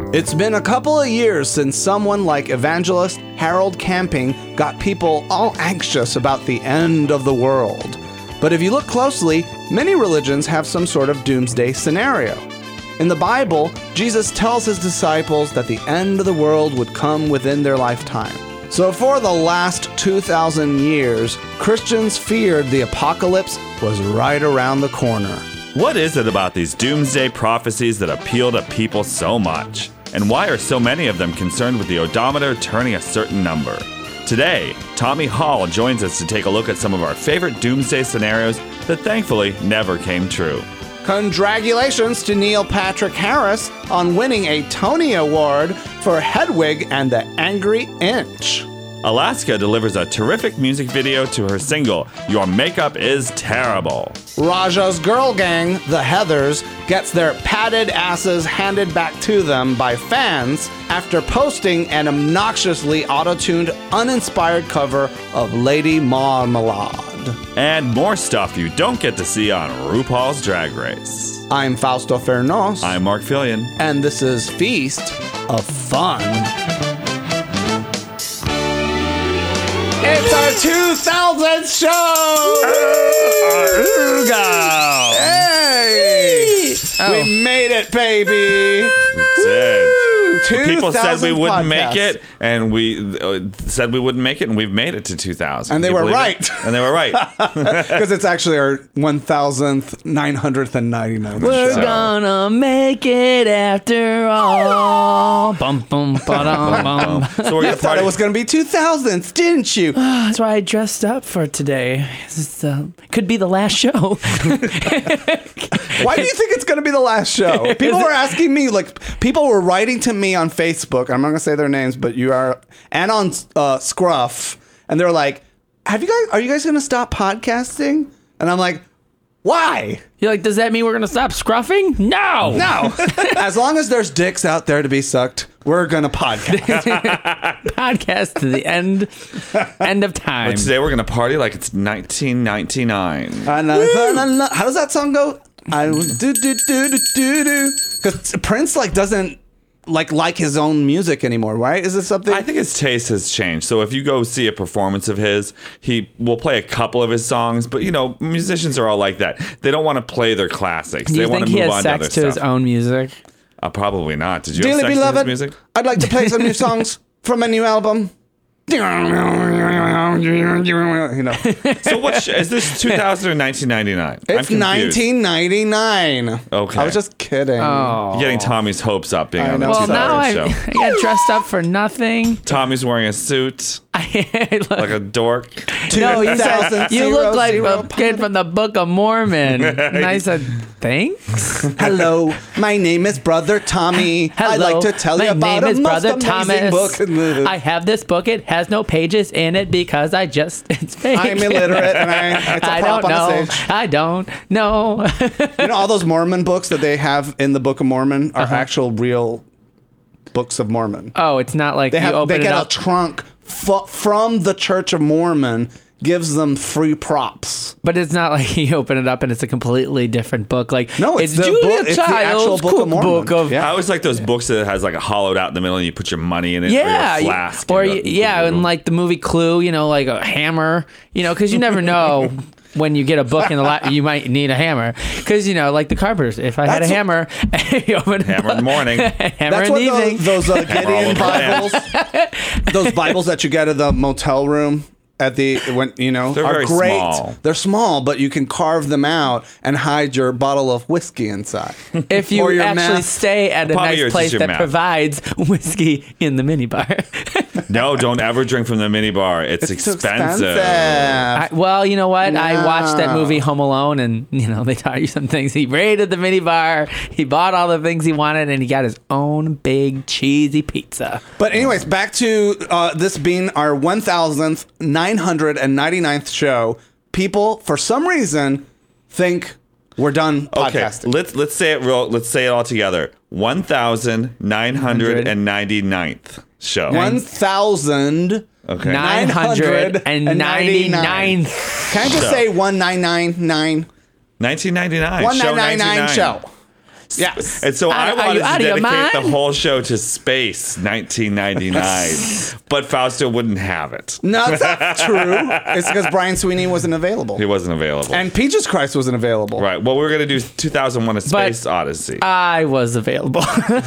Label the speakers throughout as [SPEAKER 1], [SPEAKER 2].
[SPEAKER 1] It's been a couple of years since someone like evangelist Harold Camping got people all anxious about the end of the world. But if you look closely, many religions have some sort of doomsday scenario. In the Bible, Jesus tells his disciples that the end of the world would come within their lifetime. So for the last 2,000 years, Christians feared the apocalypse was right around the corner.
[SPEAKER 2] What is it about these doomsday prophecies that appeal to people so much? And why are so many of them concerned with the odometer turning a certain number? Today, Tommy Hall joins us to take a look at some of our favorite doomsday scenarios that thankfully never came true.
[SPEAKER 1] Congratulations to Neil Patrick Harris on winning a Tony Award for Hedwig and the Angry Inch.
[SPEAKER 2] Alaska delivers a terrific music video to her single, Your Makeup is Terrible.
[SPEAKER 1] Raja's girl gang, the Heathers, gets their padded asses handed back to them by fans after posting an obnoxiously auto-tuned, uninspired cover of Lady Marmalade.
[SPEAKER 2] And more stuff you don't get to see on RuPaul's Drag Race.
[SPEAKER 1] I'm Fausto Fernos.
[SPEAKER 2] I'm Mark Fillion.
[SPEAKER 1] And this is Feast of Fun. It's our 2000th show! Hey! We made it, baby!
[SPEAKER 2] We did. People said we wouldn't
[SPEAKER 1] podcasts.
[SPEAKER 2] make it, and we said we wouldn't make it, and we've made it to 2000.
[SPEAKER 1] And they were right.
[SPEAKER 2] And they were right.
[SPEAKER 1] Because it's actually our 1,999th
[SPEAKER 3] We're
[SPEAKER 1] show.
[SPEAKER 3] gonna make it after all. Bum, bum, ba-dum, bum.
[SPEAKER 2] So we're
[SPEAKER 1] You
[SPEAKER 2] gonna
[SPEAKER 1] thought
[SPEAKER 2] party.
[SPEAKER 1] it was going to be 2000s, didn't you?
[SPEAKER 3] That's why I dressed up for today. It's, could be the last show.
[SPEAKER 1] Why do you think it's going to be the last show? People were asking me, like, people were writing to me on Facebook. I'm not going to say their names, but you are, and on Scruff, and they're like, are you guys going to stop podcasting? And I'm like, why?
[SPEAKER 3] You're like, does that mean we're gonna stop scruffing? No.
[SPEAKER 1] No. As long as there's dicks out there to be sucked, we're going to podcast.
[SPEAKER 3] Podcast to the end of time.
[SPEAKER 2] But today we're gonna party like it's 1999.
[SPEAKER 1] How does that song go? I do. Because Prince doesn't like his own music anymore, right? Is this something?
[SPEAKER 2] I think his taste has changed. So if you go see a performance of his, he will play a couple of his songs. But musicians are all like that. They don't want to play their classics.
[SPEAKER 3] Do
[SPEAKER 2] They
[SPEAKER 3] you
[SPEAKER 2] want
[SPEAKER 3] think
[SPEAKER 2] to
[SPEAKER 3] he
[SPEAKER 2] move
[SPEAKER 3] has
[SPEAKER 2] on to other
[SPEAKER 3] sex to his
[SPEAKER 2] stuff.
[SPEAKER 3] own music?
[SPEAKER 2] Probably not. Did you
[SPEAKER 1] Dearly
[SPEAKER 2] have sex
[SPEAKER 1] beloved,
[SPEAKER 2] to his music?
[SPEAKER 1] I'd like to play some new songs from a new album.
[SPEAKER 2] So what is this 2000 or 1999?
[SPEAKER 1] It's 1999.
[SPEAKER 2] Okay.
[SPEAKER 1] I was just kidding.
[SPEAKER 3] Oh.
[SPEAKER 2] You're getting Tommy's hopes up being
[SPEAKER 1] I
[SPEAKER 2] on the
[SPEAKER 1] know.
[SPEAKER 3] Well,
[SPEAKER 2] 2000
[SPEAKER 3] now I
[SPEAKER 2] show.
[SPEAKER 3] got dressed up for nothing.
[SPEAKER 2] Tommy's wearing a suit like a dork.
[SPEAKER 3] No, you said
[SPEAKER 1] 2000,
[SPEAKER 3] you look like
[SPEAKER 1] zero,
[SPEAKER 3] a kid from the Book of Mormon. And I said, thanks.
[SPEAKER 1] Hello, my name is Brother Tommy.
[SPEAKER 3] Hello,
[SPEAKER 1] I'd like to tell you about
[SPEAKER 3] my
[SPEAKER 1] a
[SPEAKER 3] name is
[SPEAKER 1] most
[SPEAKER 3] Brother
[SPEAKER 1] amazing
[SPEAKER 3] Thomas.
[SPEAKER 1] book.
[SPEAKER 3] I have this book. It has no pages in it because it's fake.
[SPEAKER 1] I'm illiterate and it's a
[SPEAKER 3] I
[SPEAKER 1] prop
[SPEAKER 3] don't
[SPEAKER 1] on
[SPEAKER 3] know.
[SPEAKER 1] the stage.
[SPEAKER 3] I don't know.
[SPEAKER 1] All those Mormon books that they have in the Book of Mormon are actual real books of Mormon.
[SPEAKER 3] Oh, it's not like
[SPEAKER 1] They
[SPEAKER 3] you open
[SPEAKER 1] get
[SPEAKER 3] it
[SPEAKER 1] a
[SPEAKER 3] up.
[SPEAKER 1] trunk from the Church of Mormon, gives them free props.
[SPEAKER 3] But it's not like you open it up and it's a completely different book. Like,
[SPEAKER 1] No, it's the
[SPEAKER 3] Julia
[SPEAKER 1] book- it's the actual
[SPEAKER 3] Child's
[SPEAKER 1] Book of Mormon.
[SPEAKER 3] cookbook of
[SPEAKER 1] Yeah.
[SPEAKER 2] I always like those books that has like a hollowed out in the middle and you put your money in it.
[SPEAKER 3] Yeah,
[SPEAKER 2] or your flask.
[SPEAKER 3] or
[SPEAKER 2] and
[SPEAKER 3] and like the movie Clue, like a hammer, because you never know when you get a book in the you might need a hammer, because like the Carpenters. If I had a
[SPEAKER 1] That's
[SPEAKER 3] hammer, you open
[SPEAKER 2] Hammer in the morning.
[SPEAKER 3] hammer
[SPEAKER 1] That's
[SPEAKER 3] in
[SPEAKER 1] what
[SPEAKER 3] the evening.
[SPEAKER 1] those Gideon
[SPEAKER 2] Hammer all
[SPEAKER 1] Bibles, those Bibles that you get at the motel room at the are
[SPEAKER 2] very
[SPEAKER 1] great.
[SPEAKER 2] small.
[SPEAKER 1] They're small, but you can carve them out and hide your bottle of whiskey inside.
[SPEAKER 3] If
[SPEAKER 1] Or
[SPEAKER 3] you
[SPEAKER 1] your
[SPEAKER 3] actually
[SPEAKER 1] meth.
[SPEAKER 3] stay at a
[SPEAKER 2] Probably
[SPEAKER 3] nice
[SPEAKER 2] yours is
[SPEAKER 3] place
[SPEAKER 2] your
[SPEAKER 3] that
[SPEAKER 2] meth.
[SPEAKER 3] provides whiskey in the minibar.
[SPEAKER 2] No, don't ever drink from the minibar. It's
[SPEAKER 1] Too
[SPEAKER 2] expensive.
[SPEAKER 3] Well, you know what? I watched that
[SPEAKER 1] No.
[SPEAKER 3] movie Home Alone, and they taught you some things. He raided the minibar, he bought all the things he wanted, and he got his own big cheesy pizza.
[SPEAKER 1] But anyways, back to this being our 1,999th show. People, for some reason, think we're done
[SPEAKER 2] Okay,
[SPEAKER 1] podcasting.
[SPEAKER 2] let's say it real. Let's say it all together. 1,999th show.
[SPEAKER 1] 1,000.
[SPEAKER 2] Okay.
[SPEAKER 3] 999.
[SPEAKER 1] Can I just say 1999?
[SPEAKER 2] 1999.
[SPEAKER 1] 1999 show. Yes.
[SPEAKER 2] And so I
[SPEAKER 3] Are
[SPEAKER 2] wanted
[SPEAKER 3] you
[SPEAKER 2] to
[SPEAKER 3] out of your
[SPEAKER 2] dedicate the
[SPEAKER 3] mind?
[SPEAKER 2] whole show to space 1999, but Fausto wouldn't have it.
[SPEAKER 1] No, that's not true. It's because Brian Sweeney wasn't available.
[SPEAKER 2] He wasn't available.
[SPEAKER 1] And Peaches Christ wasn't available.
[SPEAKER 2] Right. Well, we're going to do 2001: A Space Odyssey.
[SPEAKER 3] I was available.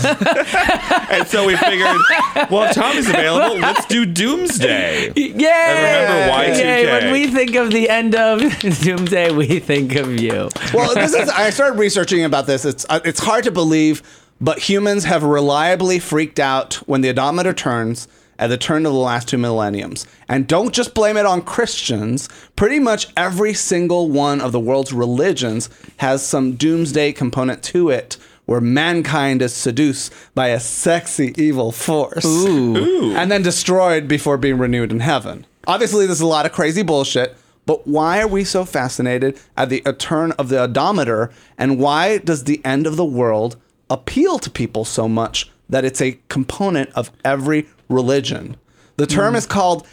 [SPEAKER 2] And so we figured, well, if Tommy's available, let's do Doomsday.
[SPEAKER 3] Yeah.
[SPEAKER 2] And remember Y2K.
[SPEAKER 3] When we think of the end of Doomsday, we think of you.
[SPEAKER 1] Well, I started researching about this. It's hard to believe, but humans have reliably freaked out when the odometer turns at the turn of the last 2 millenniums. And don't just blame it on Christians. Pretty much every single one of the world's religions has some doomsday component to it, where mankind is seduced by a sexy evil force.
[SPEAKER 3] Ooh.
[SPEAKER 1] And then destroyed before being renewed in heaven. Obviously, this is a lot of crazy bullshit, but why are we so fascinated at the turn of the odometer, and why does the end of the world appeal to people so much that it's a component of every religion? The term is called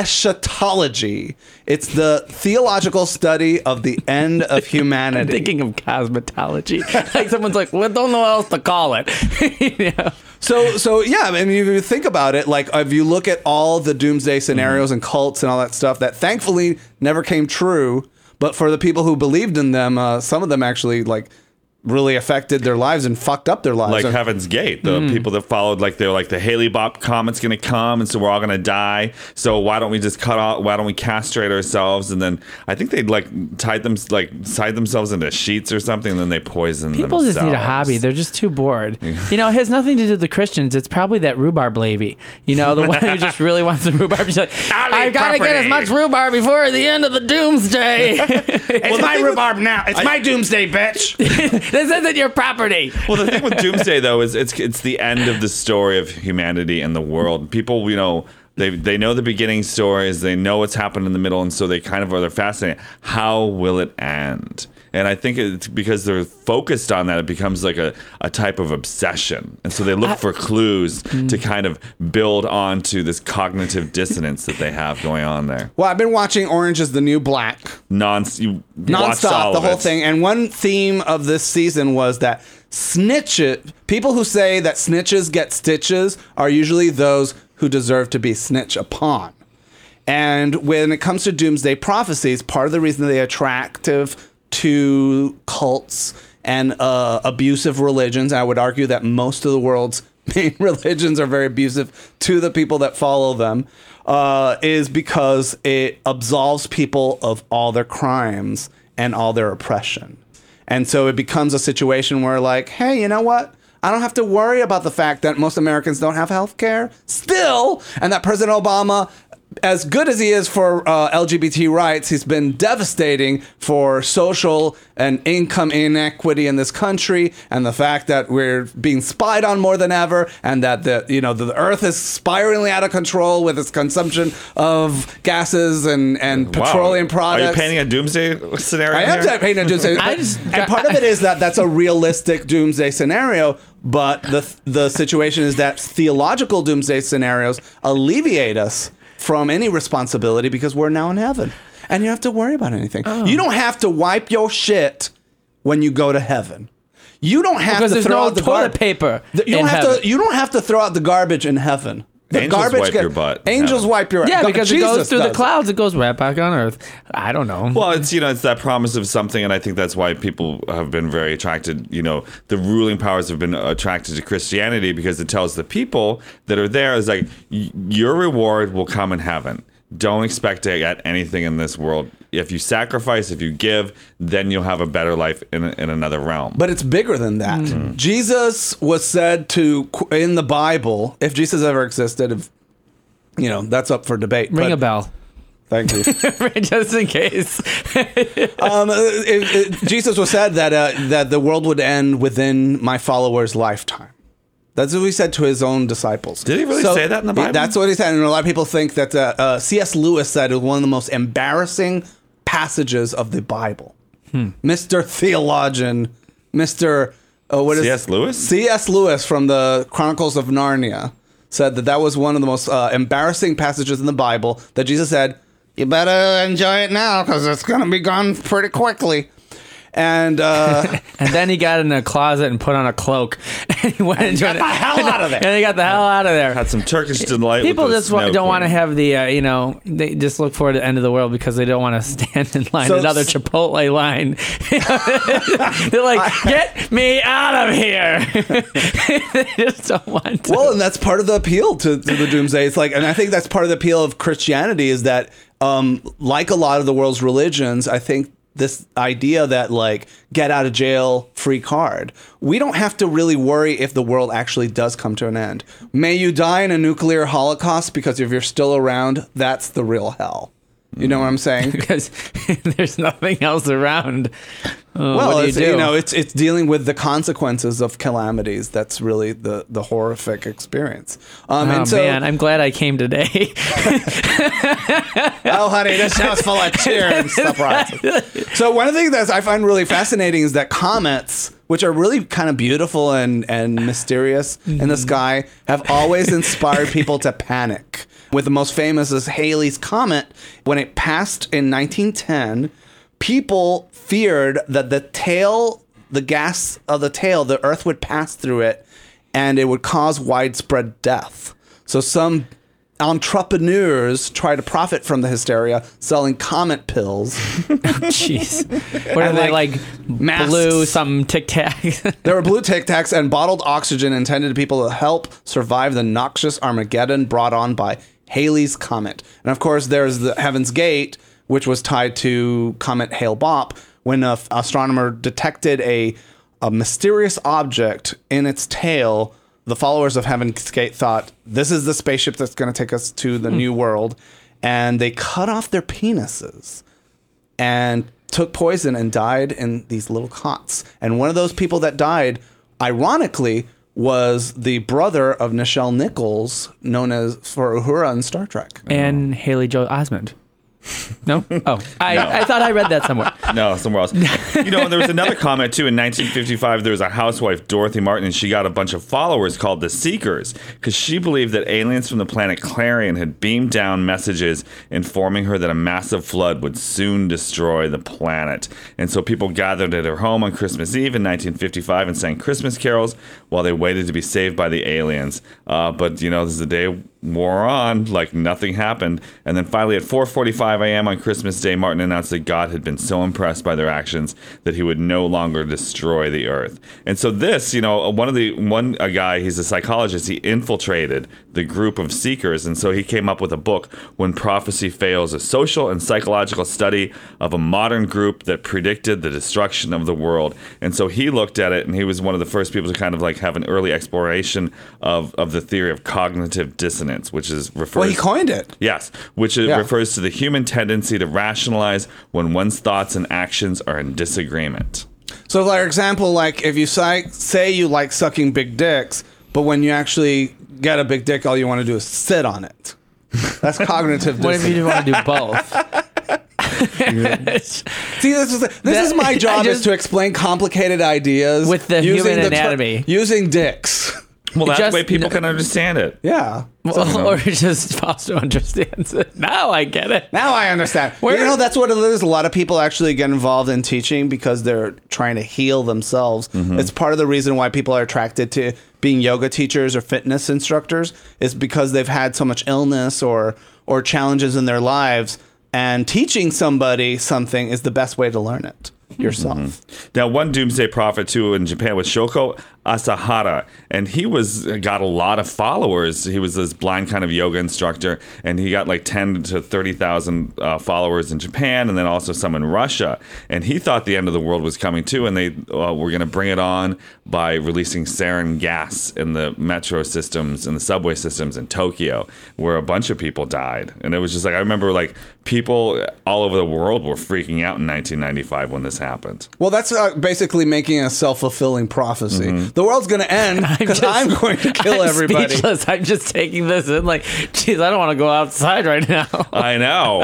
[SPEAKER 1] eschatology. It's the theological study of the end of humanity.
[SPEAKER 3] I'm thinking of cosmetology. Like someone's like, well, don't know what else to call it. You know?
[SPEAKER 1] So yeah, I mean, if you think about it, like if you look at all the doomsday scenarios and cults and all that stuff that thankfully never came true, but for the people who believed in them, some of them actually like really affected their lives and fucked up their lives.
[SPEAKER 2] Like Heaven's Gate, the people that followed, like they're like the Hale-Bopp comet's gonna come, and so we're all gonna die. So why don't we just cut off? Why don't we castrate ourselves? And then I think they'd tied themselves into sheets or something, and then they poisoned
[SPEAKER 3] People
[SPEAKER 2] themselves.
[SPEAKER 3] just need a hobby. They're just too bored. You know, it has nothing to do with the Christians. It's probably that rhubarb lady. You know, the one who just really wants some rhubarb. She's like, I gotta get as much rhubarb before the end of the doomsday.
[SPEAKER 1] It's my rhubarb now. It's my doomsday, bitch.
[SPEAKER 3] This isn't your property.
[SPEAKER 2] Well, the thing with Doomsday though is it's the end of the story of humanity and the world. People, you know, they know the beginning stories, they know what's happened in the middle, and so they're fascinated. How will it end? And I think it's because they're focused on that, it becomes like a type of obsession. And so they look for clues to kind of build onto this cognitive dissonance that they have going on there.
[SPEAKER 1] Well, I've been watching Orange is the New Black.
[SPEAKER 2] You watched
[SPEAKER 1] Nonstop,
[SPEAKER 2] all
[SPEAKER 1] the
[SPEAKER 2] of
[SPEAKER 1] whole
[SPEAKER 2] it.
[SPEAKER 1] thing. And one theme of this season was that people who say that snitches get stitches are usually those who deserve to be snitched upon. And when it comes to doomsday prophecies, part of the reason they're attractive to cults and abusive religions, I would argue that most of the world's main religions are very abusive to the people that follow them, is because it absolves people of all their crimes and all their oppression. And so it becomes a situation where, like, hey, you know what? I don't have to worry about the fact that most Americans don't have health care still, and that President Obama, as good as he is for LGBT rights, he's been devastating for social and income inequity in this country, and the fact that we're being spied on more than ever, and that the Earth is spiraling out of control with its consumption of gases and petroleum products.
[SPEAKER 2] Are you painting a doomsday scenario?
[SPEAKER 1] I am painting a doomsday. And part of it is that that's a realistic doomsday scenario. But the situation is that theological doomsday scenarios alleviate us from any responsibility because we're now in heaven. And you don't have to worry about anything. Oh. You don't have to wipe your shit when you go to heaven. You don't have to throw out the
[SPEAKER 3] toilet paper.
[SPEAKER 1] You don't have to throw out the garbage in heaven.
[SPEAKER 2] Angels wipe your butt.
[SPEAKER 1] Angels wipe your
[SPEAKER 3] Yeah, because it goes through the
[SPEAKER 1] does.
[SPEAKER 3] clouds. It goes right back on Earth. I don't know.
[SPEAKER 2] Well, it's that promise of something, and I think that's why people have been very attracted. The ruling powers have been attracted to Christianity because it tells the people that are there is like your reward will come in heaven. Don't expect to get anything in this world. If you sacrifice, if you give, then you'll have a better life in another realm.
[SPEAKER 1] But it's bigger than that. Mm. Jesus was said to, in the Bible, if Jesus ever existed, that's up for debate.
[SPEAKER 3] Ring a bell.
[SPEAKER 1] Thank you.
[SPEAKER 3] Just in case.
[SPEAKER 1] Jesus was said that the world would end within my followers' lifetime. That's what he said to his own disciples.
[SPEAKER 2] Did he really say that in the Bible?
[SPEAKER 1] That's what he said. And a lot of people think that C.S. Lewis said it was one of the most embarrassing passages of the Bible. Mr. Theologian, Mr.
[SPEAKER 2] C.S. Lewis?
[SPEAKER 1] C.S. Lewis from the Chronicles of Narnia said that was one of the most embarrassing passages in the Bible, that Jesus said, you better enjoy it now because it's going to be gone pretty quickly. And
[SPEAKER 3] and then he got in a closet and put on a cloak, and he went and
[SPEAKER 1] got the hell out of there.
[SPEAKER 3] And he got the hell out of there.
[SPEAKER 2] Had some Turkish delight.
[SPEAKER 3] People
[SPEAKER 2] with the
[SPEAKER 3] just
[SPEAKER 2] Snow
[SPEAKER 3] don't want to
[SPEAKER 2] Queen.
[SPEAKER 3] have the, they just look forward to the end of the world because they don't want to stand in line, another Chipotle line. They're like, get me out of here. They just don't want to.
[SPEAKER 1] Well, and that's part of the appeal to the doomsday. It's like, and I think that's part of the appeal of Christianity is that, like a lot of the world's religions, I think this idea that like get out of jail free card. We don't have to really worry if the world actually does come to an end. May you die in a nuclear holocaust because if you're still around, that's the real hell. You know what I'm saying?
[SPEAKER 3] Because there's nothing else around.
[SPEAKER 1] Well,
[SPEAKER 3] what do
[SPEAKER 1] it's,
[SPEAKER 3] you do?
[SPEAKER 1] it's dealing with the consequences of calamities. That's really the horrific experience. And so,
[SPEAKER 3] man, I'm glad I came today.
[SPEAKER 1] oh, honey, this show's full of cheer and surprises. So one of the things that I find really fascinating is that comets, which are really kind of beautiful and mysterious in the sky, have always inspired people to panic. With the most famous is Halley's Comet. When it passed in 1910, people feared that the gas of the tail, the Earth would pass through it, and it would cause widespread death. So some entrepreneurs try to profit from the hysteria, selling comet pills.
[SPEAKER 3] Jeez. What are they, like
[SPEAKER 1] masks.
[SPEAKER 3] blue something Tic Tacs?
[SPEAKER 1] There were blue Tic Tacs and bottled oxygen intended to people to help survive the noxious Armageddon brought on by Halley's Comet. And of course, there's the Heaven's Gate, which was tied to Comet Hale-Bopp, when an astronomer detected a mysterious object in its tail. The followers of Heaven's Gate thought, this is the spaceship that's going to take us to the new world. And they cut off their penises and took poison and died in these little cots. And one of those people that died, ironically, was the brother of Nichelle Nichols, known as for Uhura in Star Trek.
[SPEAKER 3] And Haley Joel Osment. No? Oh, I thought I read that somewhere.
[SPEAKER 2] No, somewhere else. There was another comment, too. In 1955, there was a housewife, Dorothy Martin, and she got a bunch of followers called the Seekers because she believed that aliens from the planet Clarion had beamed down messages informing her that a massive flood would soon destroy the planet. And so people gathered at her home on Christmas Eve in 1955 and sang Christmas carols while they waited to be saved by the aliens. But, this is the day wore on, like nothing happened. And then finally at 4:45 a.m. on Christmas Day, Martin announced that God had been so impressed by their actions that he would no longer destroy the earth. And so this, a guy, he's a psychologist, he infiltrated the group of seekers. And so he came up with a book, When Prophecy Fails, a social and psychological study of a modern group that predicted the destruction of the world. And so he looked at it, and he was one of the first people to kind of like have an early exploration of the theory of cognitive dissonance, which is refers.
[SPEAKER 1] Well, he coined it.
[SPEAKER 2] Yes, which refers to the human tendency to rationalize when one's thoughts and actions are in disagreement.
[SPEAKER 1] So, for example, like if you say you like sucking big dicks, but when you actually get a big dick, all you want to do is sit on it. That's cognitive dissonance.
[SPEAKER 3] What if you want to do both?
[SPEAKER 1] See, this is my job, is to explain complicated ideas
[SPEAKER 3] with the human anatomy.
[SPEAKER 1] Using dicks.
[SPEAKER 2] Well, that's the way people can understand it.
[SPEAKER 1] Yeah.
[SPEAKER 3] Or just Fausto understands it. Now I get it.
[SPEAKER 1] Now I understand. That's what it is. A lot of people actually get involved in teaching because they're trying to heal themselves. Mm-hmm. It's part of the reason why people are attracted to being yoga teachers or fitness instructors, is because they've had so much illness or challenges in their lives, and teaching somebody something is the best way to learn it yourself.
[SPEAKER 2] Mm-hmm. Now, one doomsday prophet too in Japan was Shoko Asahara, and he got a lot of followers. He was this blind kind of yoga instructor, and he got like 10 to 30,000 followers in Japan, and then also some in Russia. And he thought the end of the world was coming too, and they were going to bring it on by releasing sarin gas in the metro systems and the subway systems in Tokyo, where a bunch of people died. And it was just like, I remember like people all over the world were freaking out in 1995 when this happened.
[SPEAKER 1] Well, that's basically making a self-fulfilling prophecy. Mm-hmm. The world's going to end because I'm going to kill everybody.
[SPEAKER 3] Speechless. I'm just taking this in like, geez, I don't want to go outside right now.
[SPEAKER 2] I know.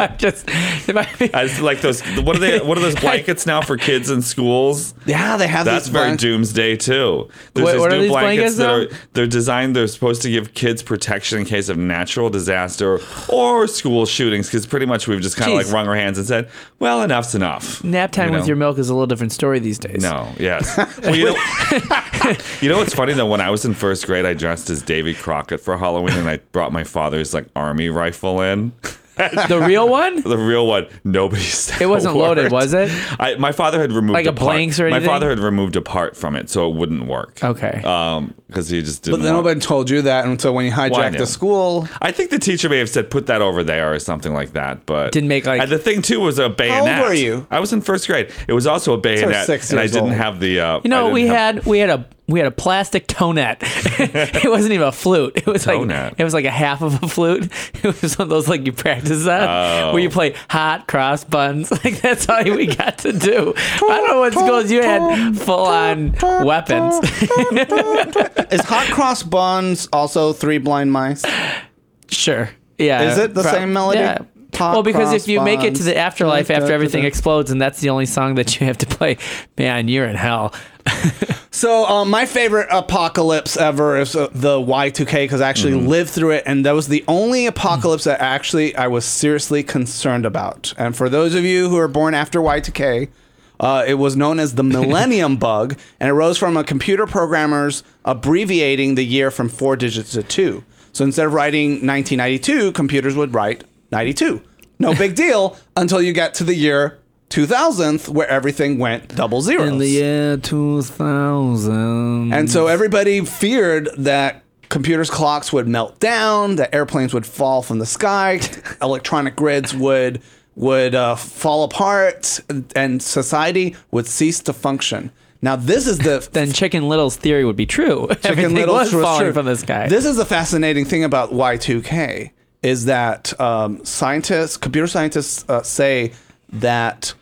[SPEAKER 2] As like those, what are those blankets now for kids in schools?
[SPEAKER 1] Yeah, they have
[SPEAKER 2] That's
[SPEAKER 1] these
[SPEAKER 2] very doomsday too. There's
[SPEAKER 3] What
[SPEAKER 2] these
[SPEAKER 3] are
[SPEAKER 2] new
[SPEAKER 3] these
[SPEAKER 2] blankets
[SPEAKER 3] blankets
[SPEAKER 2] they're designed. They're supposed to give kids protection in case of natural disaster or school shootings. Because pretty much we've just kind of like wrung our hands and said, "Well, enough's enough."
[SPEAKER 3] Nap time with your milk is a little different story these days.
[SPEAKER 2] No, yes. Well, you know what's funny though? When I was in first grade, I dressed as Davy Crockett for Halloween, and I brought my father's like army rifle in.
[SPEAKER 3] The real one?
[SPEAKER 2] The real one. Nobody said
[SPEAKER 3] it wasn't loaded, was it?
[SPEAKER 2] My father had removed
[SPEAKER 3] like a blanks or anything?
[SPEAKER 2] My father had removed a part from it, so it wouldn't work.
[SPEAKER 3] Okay.
[SPEAKER 2] Because he just didn't.
[SPEAKER 1] But then nobody told you that until when you hijacked the school.
[SPEAKER 2] I think the teacher may have said, "Put that over there" or something like that. But
[SPEAKER 3] didn't make like.
[SPEAKER 2] And the thing too was a bayonet.
[SPEAKER 1] How old were you?
[SPEAKER 2] I was in first grade. It was also a bayonet,
[SPEAKER 1] 6
[SPEAKER 2] and I
[SPEAKER 1] years
[SPEAKER 2] didn't
[SPEAKER 1] old.
[SPEAKER 2] have the.
[SPEAKER 3] We had a plastic tonet. It wasn't even a flute. It was
[SPEAKER 2] Tonet.
[SPEAKER 3] like a half of a flute. It was one of those like you practice on where you play hot cross buns. Like that's all we got to do. I don't know what schools you had full on weapons.
[SPEAKER 1] Is hot cross buns also Three Blind Mice?
[SPEAKER 3] Sure. Yeah.
[SPEAKER 1] Is it the same melody?
[SPEAKER 3] Yeah.
[SPEAKER 1] Hot
[SPEAKER 3] Well, because
[SPEAKER 1] cross
[SPEAKER 3] if you make it to
[SPEAKER 1] buns.
[SPEAKER 3] the afterlife after everything explodes, and that's the only song that you have to play, man, you're in hell.
[SPEAKER 1] So my favorite apocalypse ever is the Y2K because I actually lived through it, and that was the only apocalypse that actually I was seriously concerned about. And for those of you who are born after Y2K, it was known as the Millennium Bug, and it arose from a computer programmers abbreviating the year from 4 digits to 2. So instead of writing 1992, computers would write 92. No big deal until you get to the year 2000th, where everything went double zeros.
[SPEAKER 3] In the year 2000.
[SPEAKER 1] And so everybody feared that computers' clocks would melt down, that airplanes would fall from the sky, electronic grids would fall apart, and society would cease to function. Now, this is the...
[SPEAKER 3] Then Chicken Little's theory would be true.
[SPEAKER 1] Chicken
[SPEAKER 3] Everything
[SPEAKER 1] Little
[SPEAKER 3] was
[SPEAKER 1] was
[SPEAKER 3] falling
[SPEAKER 1] true.
[SPEAKER 3] from the sky.
[SPEAKER 1] This is the fascinating thing about Y2K, is that computer scientists say that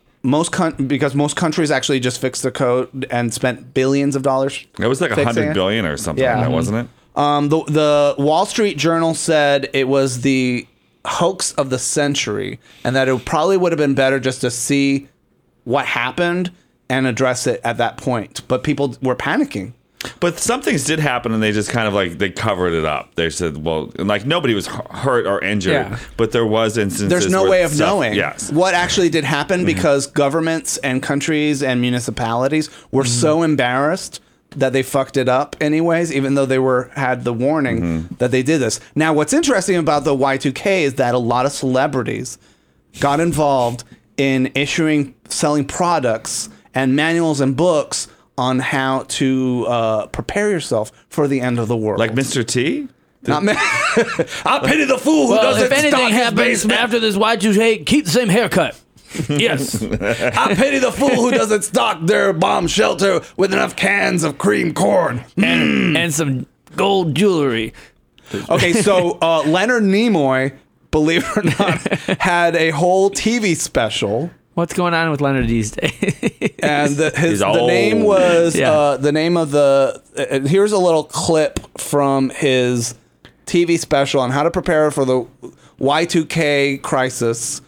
[SPEAKER 1] because most countries actually just fixed the code and spent billions of dollars.
[SPEAKER 2] It was like $100 billion or something like that, wasn't it?
[SPEAKER 1] The Wall Street Journal said it was the hoax of the century, and that it probably would have been better just to see what happened and address it at that point. But people were panicking.
[SPEAKER 2] But some things did happen, and they just kind of like they covered it up. They said, "Well, like nobody was hurt or injured, but there was instances."
[SPEAKER 1] There's no
[SPEAKER 2] where
[SPEAKER 1] way of knowing
[SPEAKER 2] yes.
[SPEAKER 1] what actually did happen because governments and countries and municipalities were so embarrassed that they fucked it up anyways, even though they had the warning that they did this. Now, what's interesting about the Y2K is that a lot of celebrities got involved in selling products and manuals and books on how to prepare yourself for the end of the world.
[SPEAKER 2] Like Mr. T?
[SPEAKER 1] Not me. I pity the fool who doesn't
[SPEAKER 3] if anything
[SPEAKER 1] stock his
[SPEAKER 3] happens
[SPEAKER 1] basement.
[SPEAKER 3] after this Y2K, keep the same haircut. Yes.
[SPEAKER 1] I pity the fool who doesn't stock their bomb shelter with enough cans of cream corn.
[SPEAKER 3] And some gold jewelry.
[SPEAKER 1] Okay, so Leonard Nimoy, believe it or not, had a whole TV special.
[SPEAKER 3] What's going on with Leonard these days?
[SPEAKER 1] And the name was the name of the. Here's a little clip from his TV special on how to prepare for the Y2K crisis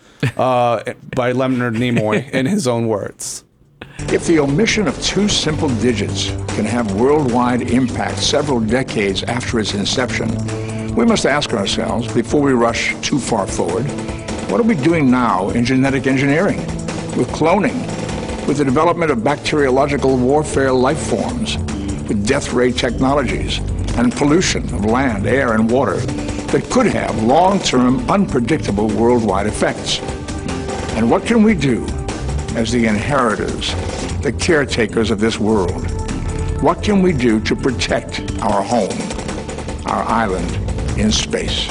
[SPEAKER 1] by Leonard Nimoy in his own words.
[SPEAKER 4] If the omission of 2 simple digits can have worldwide impact several decades after its inception, we must ask ourselves, before we rush too far forward, what are we doing now in genetic engineering, with cloning, with the development of bacteriological warfare life forms, with death ray technologies, and pollution of land, air, and water that could have long-term, unpredictable worldwide effects? And what can we do as the inheritors, the caretakers of this world? What can we do to protect our home, our island in space?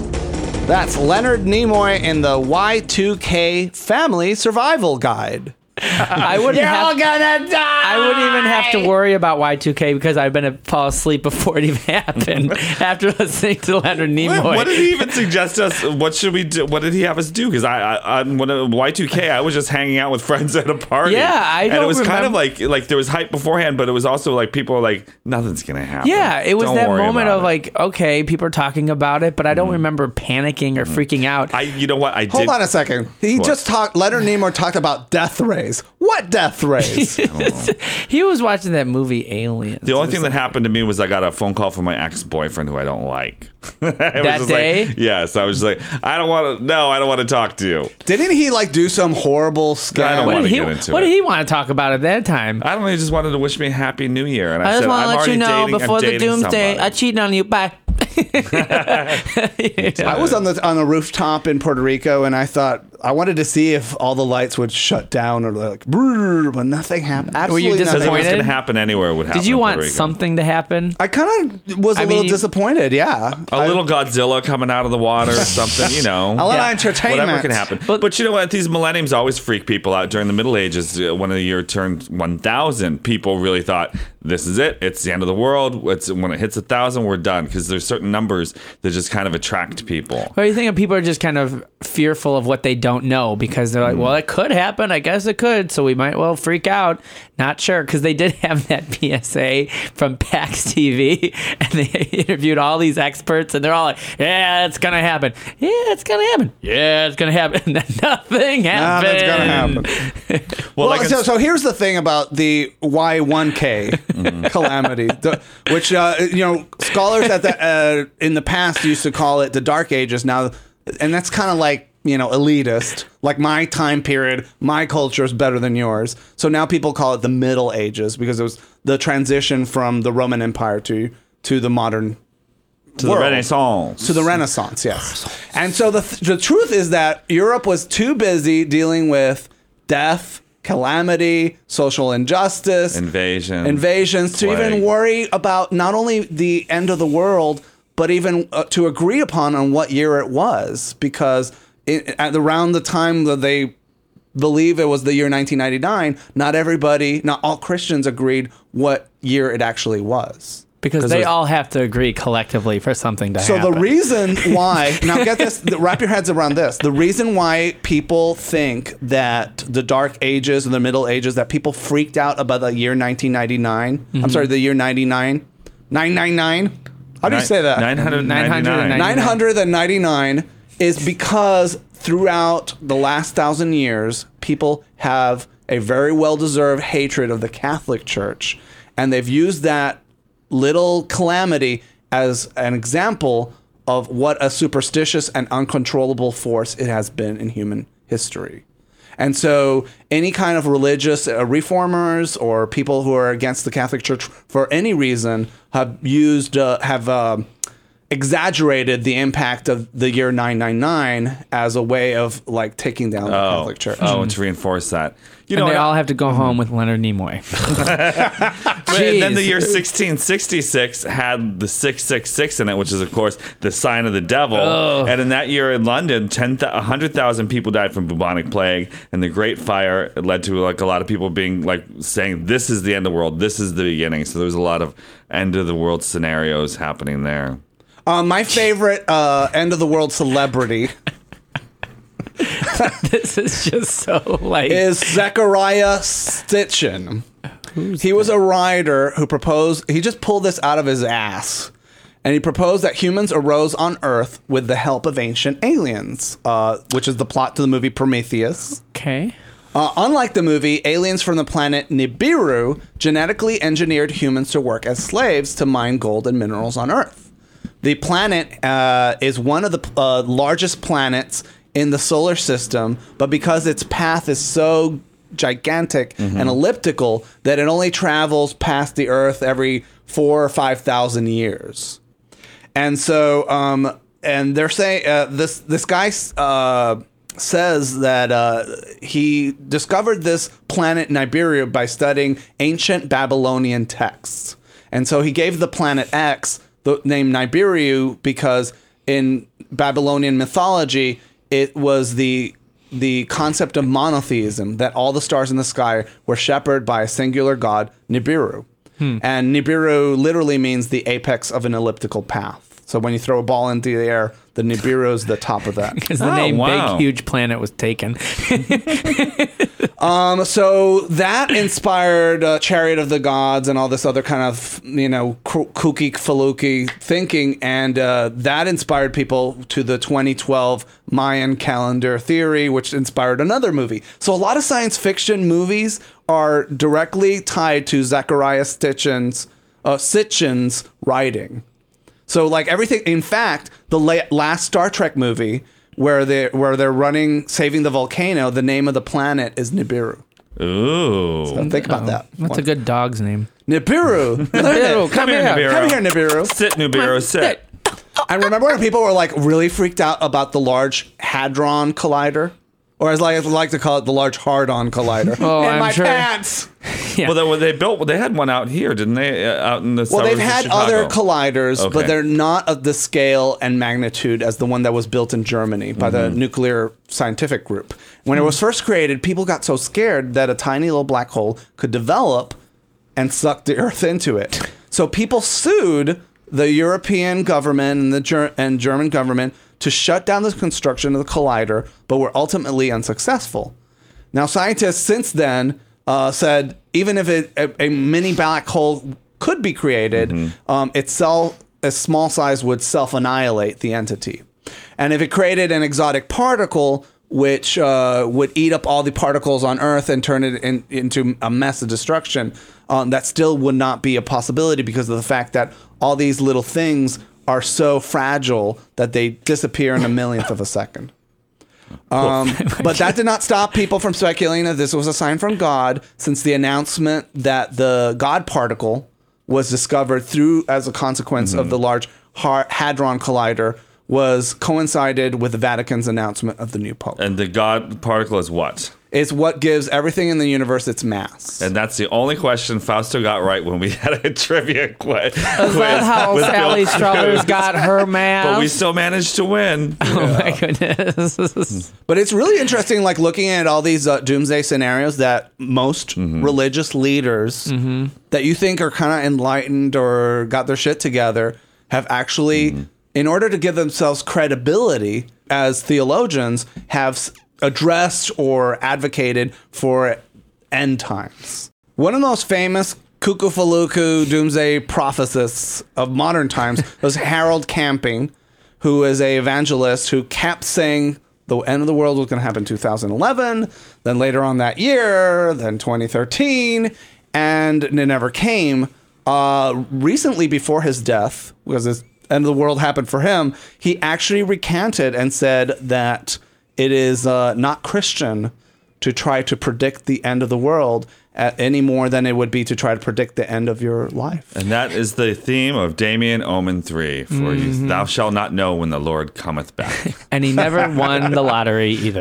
[SPEAKER 1] That's Leonard Nimoy in the Y2K Family Survival Guide.
[SPEAKER 3] I wouldn't
[SPEAKER 1] gonna die.
[SPEAKER 3] I wouldn't even have to worry about Y2K because I've been to fall asleep before it even happened after listening to Leonard Nimoy.
[SPEAKER 2] What did he even suggest us? What should we do? What did he have us do? Because when Y2K, I was just hanging out with friends at a party.
[SPEAKER 3] Yeah,
[SPEAKER 2] and it was kind of like there was hype beforehand, but it was also like people were like, nothing's gonna happen.
[SPEAKER 3] Yeah, it was
[SPEAKER 2] Don't
[SPEAKER 3] that
[SPEAKER 2] worry
[SPEAKER 3] moment
[SPEAKER 2] about
[SPEAKER 3] of
[SPEAKER 2] it.
[SPEAKER 3] like, okay, people are talking about it, but I don't remember panicking or freaking out.
[SPEAKER 2] You know what? I
[SPEAKER 1] Hold
[SPEAKER 2] did.
[SPEAKER 1] on a second. He just talked. Leonard Nimoy talked about death rays. What death rays?
[SPEAKER 3] He was watching that movie Aliens.
[SPEAKER 2] The only thing that happened to me was I got a phone call from my ex-boyfriend who I don't like.
[SPEAKER 3] That day?
[SPEAKER 2] Yes, I was just like, I don't want to talk to you.
[SPEAKER 1] Didn't he like do some horrible
[SPEAKER 2] I
[SPEAKER 1] scam?
[SPEAKER 2] don't
[SPEAKER 3] What
[SPEAKER 2] want
[SPEAKER 3] did
[SPEAKER 2] to
[SPEAKER 3] he,
[SPEAKER 2] get into
[SPEAKER 3] what
[SPEAKER 2] it.
[SPEAKER 3] did he want to talk about at that time?
[SPEAKER 2] I don't know. He just wanted to wish me a happy new year, and I,
[SPEAKER 3] I
[SPEAKER 2] said,
[SPEAKER 3] just want
[SPEAKER 2] I'm
[SPEAKER 3] to let
[SPEAKER 2] already
[SPEAKER 3] you know
[SPEAKER 2] dating,
[SPEAKER 3] before
[SPEAKER 2] I'm
[SPEAKER 3] the
[SPEAKER 2] dating
[SPEAKER 3] doomsday,
[SPEAKER 2] somebody.
[SPEAKER 3] I cheated on you. Bye.
[SPEAKER 1] I was on a rooftop in Puerto Rico, and I thought I wanted to see if all the lights would shut down or like, brrr, but nothing happened. Absolutely
[SPEAKER 3] you
[SPEAKER 2] Because
[SPEAKER 1] nothing.
[SPEAKER 2] it was
[SPEAKER 3] disappointed?
[SPEAKER 2] going to happen anywhere. Would happen
[SPEAKER 3] Did you
[SPEAKER 2] in
[SPEAKER 3] want
[SPEAKER 2] Puerto Rico.
[SPEAKER 3] something to happen?
[SPEAKER 1] I kind of was a little disappointed. Yeah,
[SPEAKER 2] A little Godzilla coming out of the water or something, you know.
[SPEAKER 1] a little
[SPEAKER 3] Yeah.
[SPEAKER 1] entertainment.
[SPEAKER 2] Whatever can happen. But you know what? These millenniums always freak people out. During the Middle Ages, when the year turned 1,000, people really thought, this is it. It's the end of the world. When it hits 1,000, we're done. Because there's certain numbers that just kind of attract people.
[SPEAKER 3] Or you think people are just kind of fearful of what they don't know because they're like, well, it could happen. I guess it could. So we might well freak out. Not sure. Because they did have that PSA from PAX TV and they interviewed all these experts and they're all like, yeah, it's going to happen. Yeah, it's going to happen. Yeah, it's going to happen. And then nothing happened.
[SPEAKER 1] Nothing's gonna happen.
[SPEAKER 2] Well,
[SPEAKER 1] Well,
[SPEAKER 2] like
[SPEAKER 1] so here's the thing about the Y1K calamity, which scholars in the past used to call it the Dark Ages. Now, and that's kind of like elitist. Like my time period, my culture is better than yours. So now people call it the Middle Ages because it was the transition from the Roman Empire to the modern.
[SPEAKER 2] to the Renaissance.
[SPEAKER 1] To the Renaissance, yes. And so the truth is that Europe was too busy dealing with death, calamity, social injustice, invasions to
[SPEAKER 2] plague.
[SPEAKER 1] even worry about not only the end of the world, but even to agree upon on what year it was. Because around the time that they believe it was the year 1999, not all Christians agreed what year it actually was.
[SPEAKER 3] Because they all have to agree collectively for something to happen.
[SPEAKER 1] So the reason why, now get this, wrap your heads around this. The reason why people think that the Dark Ages and the Middle Ages, that people freaked out about the year 1999, I'm sorry, the year 999. How do you say that?
[SPEAKER 2] 999.
[SPEAKER 1] 999 is because throughout the last 1,000 years, people have a very well-deserved hatred of the Catholic Church. And they've used that little calamity as an example of what a superstitious and uncontrollable force it has been in human history. And so any kind of religious reformers or people who are against the Catholic Church for any reason have exaggerated the impact of the year 999 as a way of like taking down the Catholic Church.
[SPEAKER 2] And to reinforce that.
[SPEAKER 3] And they all have to go home with Leonard Nimoy.
[SPEAKER 2] And then the year 1666 had the 666 in it, which is, of course, the sign of the devil.
[SPEAKER 3] Oh.
[SPEAKER 2] And in that year in London, 100,000 people died from bubonic plague. And the Great Fire led to like a lot of people being like saying, this is the end of the world. This is the beginning. So there was a lot of end of the world scenarios happening there.
[SPEAKER 1] My favorite end of the world celebrity
[SPEAKER 3] This is just so like...
[SPEAKER 1] is Zechariah Sitchin. He was a writer who proposed, he just pulled this out of his ass. And he proposed that humans arose on Earth with the help of ancient aliens, which is the plot to the movie Prometheus.
[SPEAKER 3] Okay.
[SPEAKER 1] Unlike the movie, aliens from the planet Nibiru genetically engineered humans to work as slaves to mine gold and minerals on Earth. The planet is one of the largest planets in the solar system, but because its path is so gigantic and elliptical that it only travels past the Earth every 4,000 or 5,000 years. And so, and they're saying this guy says that he discovered this planet Nibiru by studying ancient Babylonian texts, and so he gave the planet X the name Nibiru because in Babylonian mythology, it was the the concept of monotheism, that all the stars in the sky were shepherded by a singular god, Nibiru. And Nibiru literally means the apex of an elliptical path. So when you throw a ball into the air, the Nibiru is the top of that.
[SPEAKER 3] Because the name Big Huge Planet was taken.
[SPEAKER 1] So that inspired Chariot of the Gods and all this other kind of, kooky faluki thinking. And that inspired people to the 2012 Mayan calendar theory, which inspired another movie. So a lot of science fiction movies are directly tied to Zecharia Sitchin's writing. So like everything, in fact, the last Star Trek movie where they're saving the volcano, the name of the planet is Nibiru.
[SPEAKER 2] Ooh.
[SPEAKER 1] So think about that.
[SPEAKER 3] That's a good dog's name.
[SPEAKER 1] Nibiru.
[SPEAKER 3] Nibiru, come here.
[SPEAKER 2] Nibiru.
[SPEAKER 1] Come here, Nibiru.
[SPEAKER 2] Sit, Nibiru, sit.
[SPEAKER 1] I remember when people were like really freaked out about the Large Hadron Collider. Or as I like to call it, the Large Hard-On Collider.
[SPEAKER 3] Oh,
[SPEAKER 1] in
[SPEAKER 3] I'm
[SPEAKER 1] my
[SPEAKER 3] sure.
[SPEAKER 1] pants.
[SPEAKER 3] Yeah.
[SPEAKER 2] Well, they had one out here, didn't they? Out in the
[SPEAKER 1] Well,
[SPEAKER 2] suburbs
[SPEAKER 1] they've
[SPEAKER 2] of
[SPEAKER 1] had
[SPEAKER 2] Chicago.
[SPEAKER 1] other colliders,
[SPEAKER 2] Okay.
[SPEAKER 1] but they're not of the scale and magnitude as the one that was built in Germany by the Nuclear Scientific Group. When it was first created, people got so scared that a tiny little black hole could develop and suck the Earth into it. So people sued the European government and the German government to shut down the construction of the collider, but were ultimately unsuccessful. Now, scientists since then said even if a mini black hole could be created, itself a small size would self-annihilate the entity. And if it created an exotic particle, which would eat up all the particles on Earth and turn it into a mess of destruction, that still would not be a possibility because of the fact that all these little things are so fragile that they disappear in a millionth of a second. But that did not stop people from speculating that this was a sign from God, since the announcement that the God particle was discovered as a consequence of the Large Hadron Collider was coincided with the Vatican's announcement of the new Pope.
[SPEAKER 2] And the God particle is what?
[SPEAKER 1] It's what gives everything in the universe its mass.
[SPEAKER 2] And that's the only question Fausto got right when we had a trivia quiz.
[SPEAKER 3] Is that how Sally Struthers got her math?
[SPEAKER 2] But we still managed to win.
[SPEAKER 3] Oh my goodness.
[SPEAKER 1] But it's really interesting, like looking at all these doomsday scenarios that most religious leaders that you think are kind of enlightened or got their shit together have actually, in order to give themselves credibility as theologians, have addressed or advocated for end times. One of the most famous Kukufaluku doomsday prophesists of modern times was Harold Camping, who is an evangelist who kept saying the end of the world was going to happen in 2011, then later on that year, then 2013, and it never came. Recently, before his death, because the end of the world happened for him, he actually recanted and said that it is not Christian to try to predict the end of the world any more than it would be to try to predict the end of your life.
[SPEAKER 2] And that is the theme of Damien Omen 3. For you, thou shalt not know when the Lord cometh back.
[SPEAKER 3] And he never won the lottery either.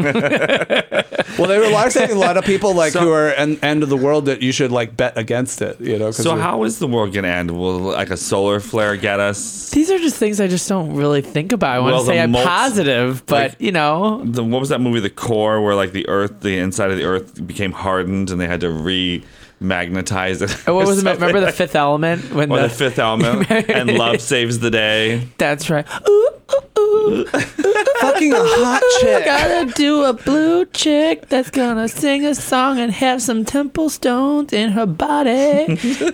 [SPEAKER 1] Well, they were saying a lot of people who are end of the world that you should bet against it.
[SPEAKER 2] So how is the world going to end? Will a solar flare get us?
[SPEAKER 3] These are just things I just don't really think about. I want to say I'm positive, but
[SPEAKER 2] what was that movie, The Core, where the inside of the Earth became hardened and they had to re-magnetize it?
[SPEAKER 3] What was it? Remember The Fifth Element?
[SPEAKER 2] The Fifth Element and love saves the day.
[SPEAKER 3] That's right. Ooh, ooh, ooh.
[SPEAKER 1] Fucking a hot chick.
[SPEAKER 3] Gotta do a blue chick that's gonna sing a song and have some temple stones in her body.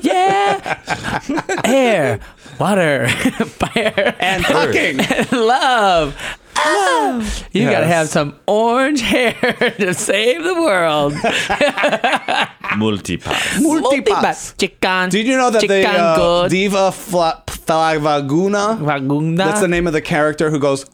[SPEAKER 3] Yeah. Air, water, fire,
[SPEAKER 1] And fucking.
[SPEAKER 3] and love. You gotta have some orange hair to save the world.
[SPEAKER 2] Multipass.
[SPEAKER 3] Chicken.
[SPEAKER 1] Did you know that the Diva Flagaguna?
[SPEAKER 3] Vagunda.
[SPEAKER 1] That's the name of the character who goes,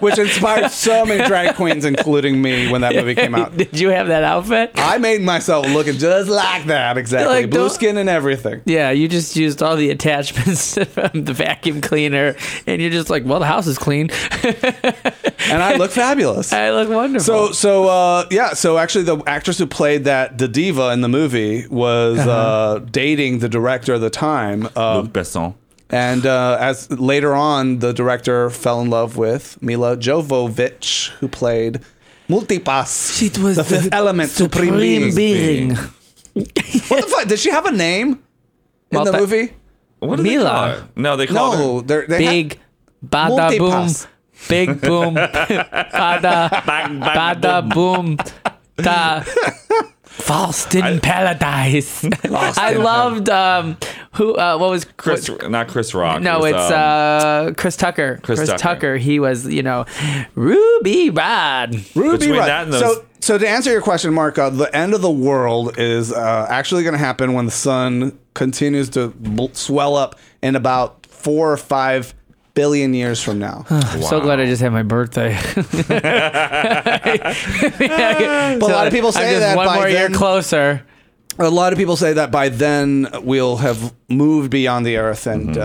[SPEAKER 1] which inspired so many drag queens, including me, when that movie came out.
[SPEAKER 3] Did you have that outfit?
[SPEAKER 1] I made myself looking just like that, exactly.
[SPEAKER 3] Like,
[SPEAKER 1] Blue skin and everything.
[SPEAKER 3] Yeah, you just used all the attachments from the vacuum cleaner, and you're just like, well, the house is clean.
[SPEAKER 1] And I look fabulous.
[SPEAKER 3] I look wonderful.
[SPEAKER 1] So actually the actress who played the diva in the movie was dating the director at the time.
[SPEAKER 2] Luc Besson.
[SPEAKER 1] And as later on, the director fell in love with Mila Jovovich, who played Multipass.
[SPEAKER 3] It was
[SPEAKER 1] the fifth element, supreme being.
[SPEAKER 3] being.
[SPEAKER 1] What the fuck? Did she have a name in the movie?
[SPEAKER 2] What did
[SPEAKER 3] Mila.
[SPEAKER 2] they call it? No, they called her.
[SPEAKER 1] They
[SPEAKER 3] Big bada boom.
[SPEAKER 1] Multipass.
[SPEAKER 3] Big boom. Bada boom. Da. Lost in Paradise. I loved what was
[SPEAKER 2] Not Chris Rock.
[SPEAKER 3] No,
[SPEAKER 2] it was,
[SPEAKER 3] it's Chris Tucker.
[SPEAKER 2] Chris Tucker.
[SPEAKER 3] He was, Ruby Rod.
[SPEAKER 1] Ruby
[SPEAKER 2] Between
[SPEAKER 1] Rod.
[SPEAKER 2] that and those-
[SPEAKER 1] So to answer your question, Mark, the end of the world is actually going to happen when the sun continues to swell up in about 4 or 5 billion years from now.
[SPEAKER 3] I'm so glad I just had my birthday.
[SPEAKER 1] But a lot of people say
[SPEAKER 3] I'm just
[SPEAKER 1] that
[SPEAKER 3] one
[SPEAKER 1] by
[SPEAKER 3] more year
[SPEAKER 1] then,
[SPEAKER 3] closer.
[SPEAKER 1] a lot of people say that by then we'll have moved beyond the Earth, and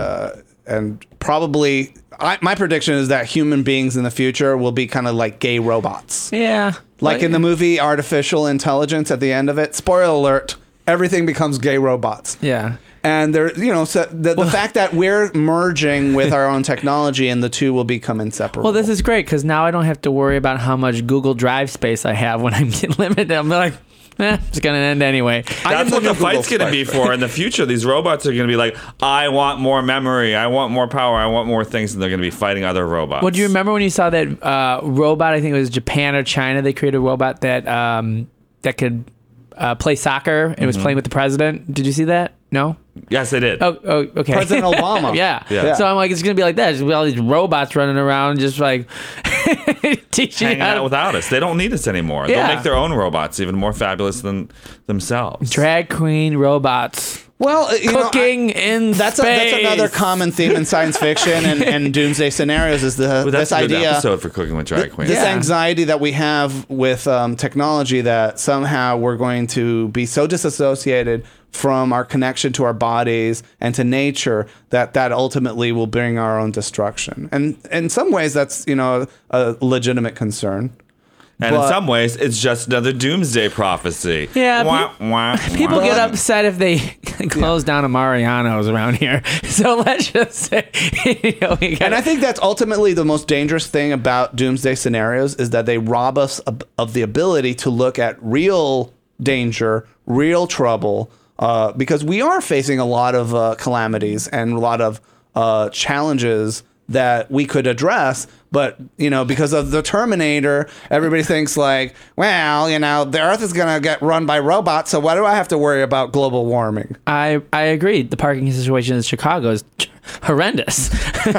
[SPEAKER 1] probably my prediction is that human beings in the future will be kind of like gay robots.
[SPEAKER 3] Yeah.
[SPEAKER 1] Like in the movie Artificial Intelligence, at the end of it, spoiler alert, everything becomes gay robots.
[SPEAKER 3] Yeah.
[SPEAKER 1] And there, so the fact that we're merging with our own technology and the two will become inseparable.
[SPEAKER 3] Well, this is great because now I don't have to worry about how much Google Drive space I have when I'm getting limited. I'm like, it's going to end anyway.
[SPEAKER 2] That's what the fight's going to be for in the future. These robots are going to be like, I want more memory, I want more power, I want more things, and they're going to be fighting other robots.
[SPEAKER 3] Well, do you remember when you saw that robot? I think it was Japan or China. They created a robot that could play soccer. It was playing with the president. Did you see that? No?
[SPEAKER 2] Yes, I did.
[SPEAKER 3] Oh, okay.
[SPEAKER 1] President Obama.
[SPEAKER 3] Yeah.
[SPEAKER 2] Yeah.
[SPEAKER 3] So I'm like, it's going to be like that. There's going to be all these robots running around just like teaching
[SPEAKER 2] Hanging
[SPEAKER 3] how
[SPEAKER 2] out
[SPEAKER 3] to
[SPEAKER 2] without us. They don't need us anymore.
[SPEAKER 3] Yeah.
[SPEAKER 2] They'll make their own robots even more fabulous than themselves.
[SPEAKER 3] drag queen robots.
[SPEAKER 1] Well,
[SPEAKER 3] Cooking in
[SPEAKER 1] that's
[SPEAKER 3] space.
[SPEAKER 1] another common theme in science fiction and doomsday scenarios is
[SPEAKER 2] But that's
[SPEAKER 1] this
[SPEAKER 2] a good
[SPEAKER 1] idea.
[SPEAKER 2] episode for Cooking with Drag Queens.
[SPEAKER 1] This
[SPEAKER 3] Yeah.
[SPEAKER 1] anxiety that we have with technology that somehow we're going to be so disassociated from our connection to our bodies and to nature that ultimately will bring our own destruction. And in some ways, that's a legitimate concern.
[SPEAKER 2] And in
[SPEAKER 1] But-
[SPEAKER 2] some ways, it's just another doomsday prophecy.
[SPEAKER 3] Yeah,
[SPEAKER 2] Wah, wah,
[SPEAKER 3] People
[SPEAKER 2] wah.
[SPEAKER 3] get upset if they close down a Mariano's around here. So let's just say,
[SPEAKER 1] And I think that's ultimately the most dangerous thing about doomsday scenarios is that they rob us of the ability to look at real danger, real trouble, because we are facing a lot of calamities and a lot of challenges that we could address. But, because of the Terminator, everybody thinks like, well, the Earth is going to get run by robots, so why do I have to worry about global warming?
[SPEAKER 3] I agree. The parking situation in Chicago is horrendous.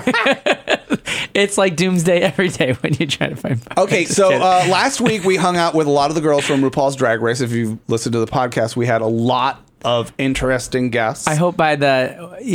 [SPEAKER 3] It's like doomsday every day when you try to find parking.
[SPEAKER 1] Okay, so last week we hung out with a lot of the girls from RuPaul's Drag Race. If you've listened to the podcast, we had a lot of interesting guests.
[SPEAKER 3] I hope by the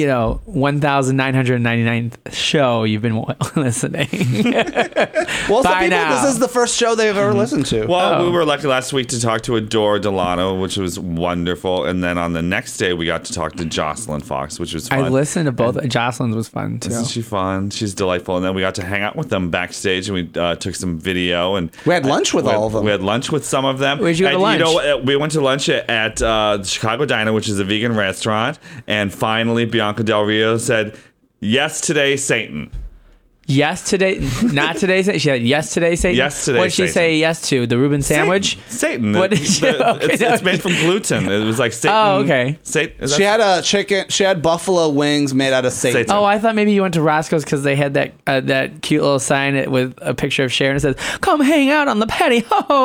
[SPEAKER 3] 1,999th show you've been listening.
[SPEAKER 1] Well, some
[SPEAKER 3] Bye
[SPEAKER 1] people,
[SPEAKER 3] now.
[SPEAKER 1] this is the first show they've ever listened to.
[SPEAKER 2] Well, we were lucky last week to talk to Adore Delano, which was wonderful. And then on the next day, we got to talk to Jocelyn Fox, which was fun.
[SPEAKER 3] I listened to both. Jocelyn's was fun too.
[SPEAKER 2] Isn't she fun? She's delightful. And then we got to hang out with them backstage, and we took some video. And
[SPEAKER 1] We had lunch with all of them.
[SPEAKER 2] We had lunch with some of them.
[SPEAKER 3] Where'd you go to
[SPEAKER 2] And
[SPEAKER 3] lunch?
[SPEAKER 2] You know what? We went to lunch at the Chicago Diner, which is a vegan restaurant. And finally, Bianca Del Rio said, "Yes, today, Satan."
[SPEAKER 3] Yes today, not today. She said yes today. Satan.
[SPEAKER 2] Yes today,
[SPEAKER 3] What did she
[SPEAKER 2] Satan.
[SPEAKER 3] say yes to? The Reuben sandwich.
[SPEAKER 2] Satan.
[SPEAKER 3] What did she? Okay,
[SPEAKER 2] It's made from gluten. It was like Satan.
[SPEAKER 3] Oh, okay.
[SPEAKER 2] Satan.
[SPEAKER 1] She had a chicken. She had buffalo wings made out of Satan.
[SPEAKER 2] Satan.
[SPEAKER 3] Oh, I thought maybe you went to Roscoe's because they had that cute little sign with a picture of Sharon. It says, "Come hang out on the patio."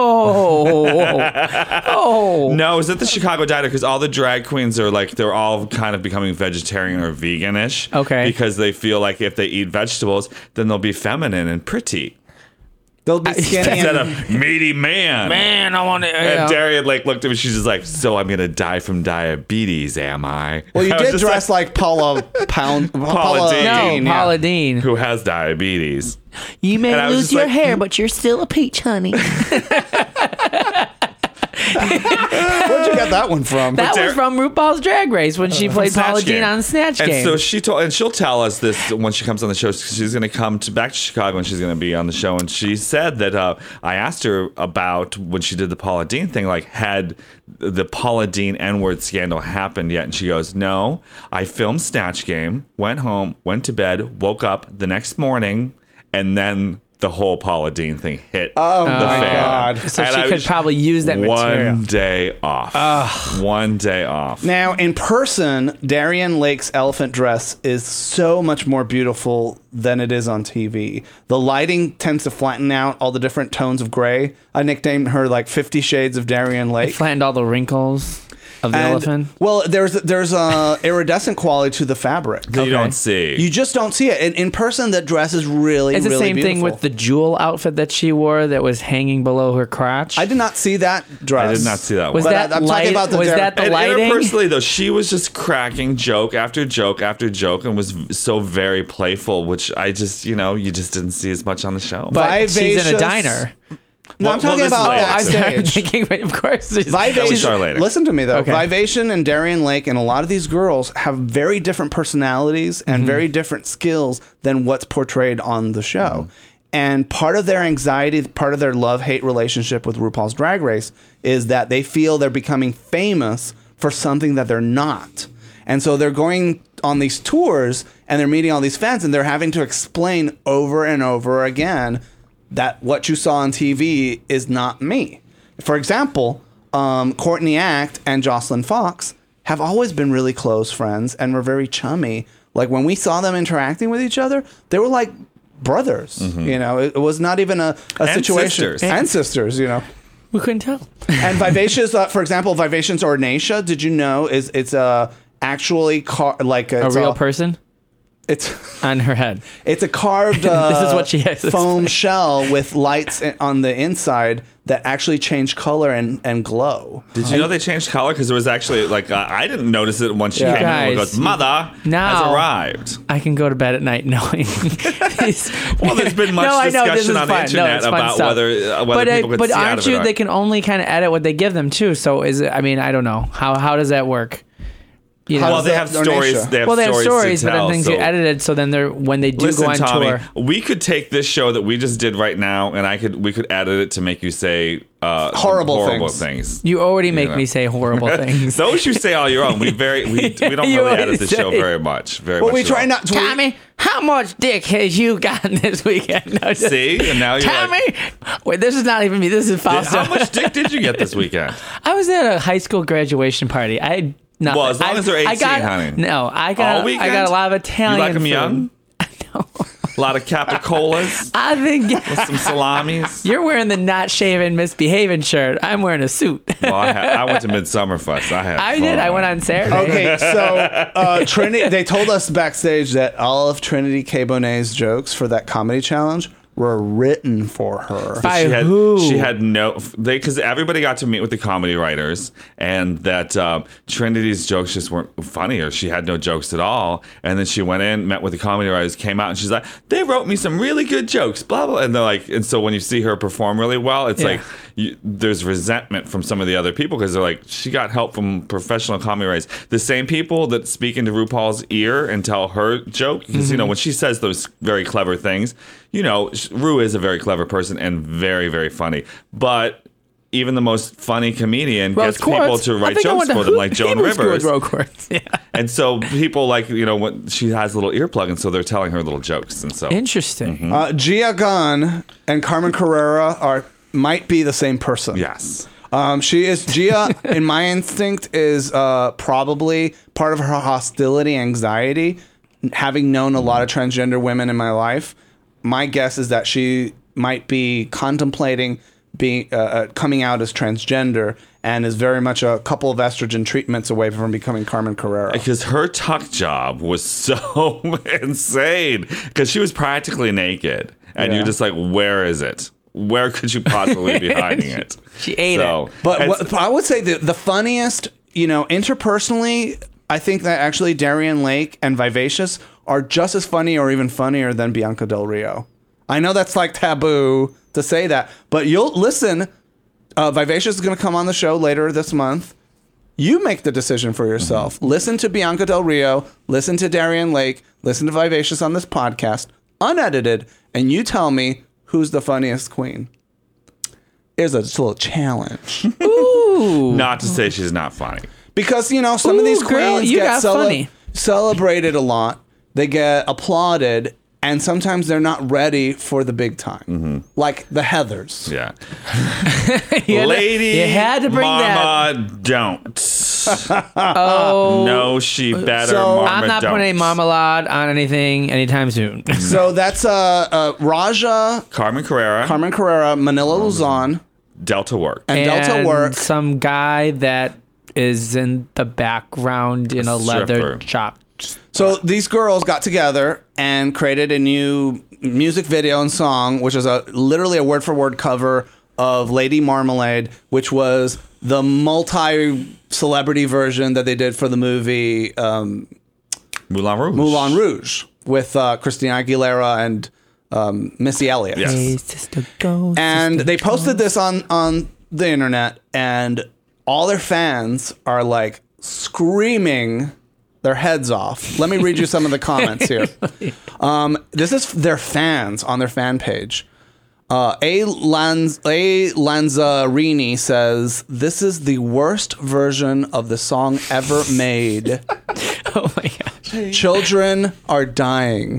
[SPEAKER 3] Oh,
[SPEAKER 2] No, it was at the Chicago Diner because all the drag queens are like, they're all kind of becoming vegetarian or veganish.
[SPEAKER 3] Okay.
[SPEAKER 2] Because they feel like if they eat vegetables, then they'll be feminine and pretty.
[SPEAKER 1] They'll be skinny.
[SPEAKER 2] Instead
[SPEAKER 1] and,
[SPEAKER 2] of meaty man.
[SPEAKER 3] Man, I want to.
[SPEAKER 2] And Darian like looked at me. She's just like, "So I'm gonna die from diabetes, am I?"
[SPEAKER 1] well, you
[SPEAKER 2] I was
[SPEAKER 1] did
[SPEAKER 2] just
[SPEAKER 1] dress like Paula
[SPEAKER 2] Paula Deen.
[SPEAKER 3] No,
[SPEAKER 1] yeah.
[SPEAKER 3] Paula Deen.
[SPEAKER 2] who has diabetes.
[SPEAKER 3] You may
[SPEAKER 2] And I was
[SPEAKER 3] lose
[SPEAKER 2] just
[SPEAKER 3] your
[SPEAKER 2] like,
[SPEAKER 3] hair, but you're still a peach, honey.
[SPEAKER 1] Where'd you get that one from?
[SPEAKER 3] That was from RuPaul's Drag Race when she played
[SPEAKER 2] Snatch
[SPEAKER 3] Paula Deen
[SPEAKER 2] Game.
[SPEAKER 3] on Snatch
[SPEAKER 2] And
[SPEAKER 3] Game.
[SPEAKER 2] so she'll tell us this when she comes on the show. She's going to come back to Chicago and she's going to be on the show. And she said that I asked her about when she did the Paula Deen thing, like had the Paula Deen N-word scandal happened yet? And she goes, no, I filmed Snatch Game, went home, went to bed, woke up the next morning, and then the whole Paula Deen thing hit the fan.
[SPEAKER 1] God.
[SPEAKER 3] So
[SPEAKER 2] And
[SPEAKER 3] she
[SPEAKER 2] I
[SPEAKER 3] could
[SPEAKER 2] was
[SPEAKER 3] probably use that material.
[SPEAKER 2] one day off. 1 day off.
[SPEAKER 1] Now, in person, Darian Lake's elephant dress is so much more beautiful than it is on TV. The lighting tends to flatten out all the different tones of gray. I nicknamed her like 50 Shades of Darian Lake.
[SPEAKER 3] Flattened all the wrinkles of the elephant.
[SPEAKER 1] Well, there's a iridescent quality to the fabric.
[SPEAKER 2] That you don't see.
[SPEAKER 1] You just don't see it. In person, the dress is really,
[SPEAKER 3] It's the
[SPEAKER 1] really
[SPEAKER 3] same
[SPEAKER 1] beautiful.
[SPEAKER 3] thing with the jewel outfit that she wore that was hanging below her crotch.
[SPEAKER 1] I did not see that dress.
[SPEAKER 2] I did not see that
[SPEAKER 3] was
[SPEAKER 2] one.
[SPEAKER 1] But
[SPEAKER 3] that
[SPEAKER 1] I'm
[SPEAKER 3] light?
[SPEAKER 1] talking about the
[SPEAKER 3] was
[SPEAKER 1] Dar-
[SPEAKER 3] that the
[SPEAKER 2] And
[SPEAKER 3] lighting?
[SPEAKER 2] interpersonally, though, she was just cracking joke after joke after joke and was so very playful, which I just, you just didn't see as much on the show.
[SPEAKER 3] But she's in
[SPEAKER 1] Vivacious.
[SPEAKER 3] a diner.
[SPEAKER 1] No, I'm talking
[SPEAKER 2] this is
[SPEAKER 1] about
[SPEAKER 2] later.
[SPEAKER 3] I'm
[SPEAKER 1] backstage.
[SPEAKER 3] thinking, of course.
[SPEAKER 1] Vivation.
[SPEAKER 2] start later.
[SPEAKER 1] Listen to me though.
[SPEAKER 3] Okay.
[SPEAKER 1] Vivation and Darian Lake and a lot of these girls have very different personalities and very different skills than what's portrayed on the show. And part of their anxiety, part of their love-hate relationship with RuPaul's Drag Race is that they feel they're becoming famous for something that they're not. And so they're going on these tours and they're meeting all these fans and they're having to explain over and over again that what you saw on TV is not me. For example, Courtney Act and Jocelyn Fox have always been really close friends and were very chummy. Like when we saw them interacting with each other, they were like brothers. It was not even a situation.
[SPEAKER 2] Sisters.
[SPEAKER 1] And sisters,
[SPEAKER 3] We couldn't tell.
[SPEAKER 1] And Vivacious, for example, Vivacious Ornacia, did you know it's actually
[SPEAKER 3] A real person
[SPEAKER 1] It's
[SPEAKER 3] on her head.
[SPEAKER 1] It's a carved
[SPEAKER 3] This is what she has to
[SPEAKER 1] foam
[SPEAKER 3] say.
[SPEAKER 1] shell with lights on the inside that actually change color and glow.
[SPEAKER 2] Did you know they changed color? Because there was actually, I didn't notice it once she
[SPEAKER 1] Yeah.
[SPEAKER 2] came in and
[SPEAKER 3] Guys,
[SPEAKER 2] goes, Mother
[SPEAKER 3] now-
[SPEAKER 2] has arrived.
[SPEAKER 3] I can go to bed at night knowing.
[SPEAKER 2] Well, there's been much
[SPEAKER 3] No, I know, this
[SPEAKER 2] discussion
[SPEAKER 3] is
[SPEAKER 2] on the
[SPEAKER 3] fun.
[SPEAKER 2] internet
[SPEAKER 3] it's fun
[SPEAKER 2] about
[SPEAKER 3] stuff.
[SPEAKER 2] whether people could
[SPEAKER 3] but
[SPEAKER 2] see out
[SPEAKER 3] aren't
[SPEAKER 2] of it.
[SPEAKER 3] you?
[SPEAKER 2] or
[SPEAKER 3] They
[SPEAKER 2] not.
[SPEAKER 3] can only kind of edit what they give them too. So I don't know how does that work? You know?
[SPEAKER 2] Well, they have
[SPEAKER 1] Ornacia?
[SPEAKER 2] stories. They have
[SPEAKER 3] Well, they have stories,
[SPEAKER 2] to
[SPEAKER 3] but then
[SPEAKER 2] tell,
[SPEAKER 3] things
[SPEAKER 2] so-
[SPEAKER 3] get edited. So then when they do
[SPEAKER 2] Listen,
[SPEAKER 3] go on
[SPEAKER 2] Tommy,
[SPEAKER 3] tour,
[SPEAKER 2] we could take this show that we just did right now, and we could edit it to make you say
[SPEAKER 1] Horrible
[SPEAKER 2] things.
[SPEAKER 3] you already make
[SPEAKER 2] know.
[SPEAKER 3] me say horrible things.
[SPEAKER 2] Those you say all your own. We don't
[SPEAKER 3] You
[SPEAKER 2] really
[SPEAKER 3] always
[SPEAKER 2] edit the show
[SPEAKER 3] say-
[SPEAKER 2] very much. Very
[SPEAKER 1] Well,
[SPEAKER 2] much
[SPEAKER 1] we
[SPEAKER 2] at
[SPEAKER 1] try
[SPEAKER 2] all.
[SPEAKER 1] not to.
[SPEAKER 3] Tommy, how much dick has you gotten this weekend? No, just-
[SPEAKER 2] See, and now you're
[SPEAKER 3] Tommy,
[SPEAKER 2] like,
[SPEAKER 3] wait, this is not even me. This is Fausto.
[SPEAKER 2] how much dick did you get this weekend?
[SPEAKER 3] I was at a high school graduation party. Nothing.
[SPEAKER 2] Well, as long as they're 18, honey.
[SPEAKER 3] No, I
[SPEAKER 2] All
[SPEAKER 3] got
[SPEAKER 2] weekend?
[SPEAKER 3] I got a lot of Italian.
[SPEAKER 2] You like them
[SPEAKER 3] food.
[SPEAKER 2] young?
[SPEAKER 3] No.
[SPEAKER 2] A lot of capicolas,
[SPEAKER 3] I think
[SPEAKER 2] some salamis.
[SPEAKER 3] you're wearing the not shaven, misbehaving shirt. I'm wearing a suit.
[SPEAKER 2] Well, I went to Midsummerfest. I had
[SPEAKER 3] I
[SPEAKER 2] fun.
[SPEAKER 3] did. I went on Saturday.
[SPEAKER 1] Okay, so Trinity. They told us backstage that all of Trinity K. Bonet's jokes for that comedy challenge were written for her.
[SPEAKER 3] By
[SPEAKER 2] She had,
[SPEAKER 3] who?
[SPEAKER 2] She had because everybody got to meet with the comedy writers, and that Trinity's jokes just weren't funny, or she had no jokes at all. And then she went in, met with the comedy writers, came out, and she's like, "They wrote me some really good jokes, blah blah." And they're like, and so when you see her perform really well, it's
[SPEAKER 3] Yeah.
[SPEAKER 2] like there's resentment from some of the other people because they're like, she got help from professional comedy writers, the same people that speak into RuPaul's ear and tell her joke. Because when she says those very clever things, Ru is a very clever person and very, very funny. But even the most funny comedian
[SPEAKER 3] Rose
[SPEAKER 2] gets people
[SPEAKER 3] Quartz.
[SPEAKER 2] to
[SPEAKER 3] I
[SPEAKER 2] write
[SPEAKER 3] think I
[SPEAKER 2] jokes
[SPEAKER 3] went to
[SPEAKER 2] for them, like Joan
[SPEAKER 3] Hebrew school with
[SPEAKER 2] Rivers.
[SPEAKER 3] Rose Quartz. Yeah.
[SPEAKER 2] And so people when she has a little earplug, and so they're telling her little jokes. And so
[SPEAKER 3] Interesting.
[SPEAKER 1] Gia Gunn and Carmen Carrera might be the same person.
[SPEAKER 2] yes.
[SPEAKER 1] She is Gia. In my instinct, is probably part of her hostility, anxiety. Having known a lot of transgender women in my life, my guess is that she might be contemplating being coming out as transgender and is very much a couple of estrogen treatments away from becoming Carmen Carrera.
[SPEAKER 2] Because her tuck job was so insane. Because she was practically naked. And
[SPEAKER 1] Yeah.
[SPEAKER 2] you're just like, where is it? where could you possibly be hiding it?
[SPEAKER 3] She ate it.
[SPEAKER 1] But I would say the funniest, interpersonally, I think that actually Darian Lake and Vivacious are just as funny or even funnier than Bianca Del Rio. I know that's like taboo to say that, but you'll listen. Vivacious is going to come on the show later this month. You make the decision for yourself. Mm-hmm. Listen to Bianca Del Rio, listen to Darian Lake, listen to Vivacious on this podcast, unedited, and you tell me who's the funniest queen. Here's a little challenge.
[SPEAKER 3] Ooh.
[SPEAKER 2] Not to say she's not funny.
[SPEAKER 1] Because, some of these queens get
[SPEAKER 3] funny.
[SPEAKER 1] Celebrated a lot. They get applauded, and sometimes they're not ready for the big time. Mm-hmm. Like the Heathers.
[SPEAKER 2] Yeah.
[SPEAKER 3] Lady you had to bring
[SPEAKER 2] Mama
[SPEAKER 3] that.
[SPEAKER 2] Don't.
[SPEAKER 3] Oh.
[SPEAKER 2] No, she better.
[SPEAKER 1] So,
[SPEAKER 2] Mama
[SPEAKER 3] I'm not
[SPEAKER 2] don't.
[SPEAKER 3] putting Marmalade on anything anytime soon.
[SPEAKER 1] So that's Raja,
[SPEAKER 2] Carmen Carrera,
[SPEAKER 1] Manila Luzon,
[SPEAKER 2] Delta Work.
[SPEAKER 1] and Delta Work.
[SPEAKER 3] Some guy that is in the background in a leather
[SPEAKER 2] Stripper.
[SPEAKER 3] shop.
[SPEAKER 1] So these girls got together and created a new music video and song, which is literally a word-for-word cover of Lady Marmalade, which was the multi-celebrity version that they did for the movie
[SPEAKER 2] Moulin Rouge.
[SPEAKER 1] Moulin Rouge with Christina Aguilera and Missy Elliott.
[SPEAKER 2] Yes.
[SPEAKER 3] Hey, sister, go,
[SPEAKER 1] And
[SPEAKER 3] sister,
[SPEAKER 1] they posted
[SPEAKER 3] go.
[SPEAKER 1] this on the internet, and all their fans are like screaming their heads off. Let me read you some of the comments here. This is their fans on their fan page. A. Lanzarini says, "This is the worst version of the song ever made.
[SPEAKER 3] Oh my gosh.
[SPEAKER 1] Children are dying."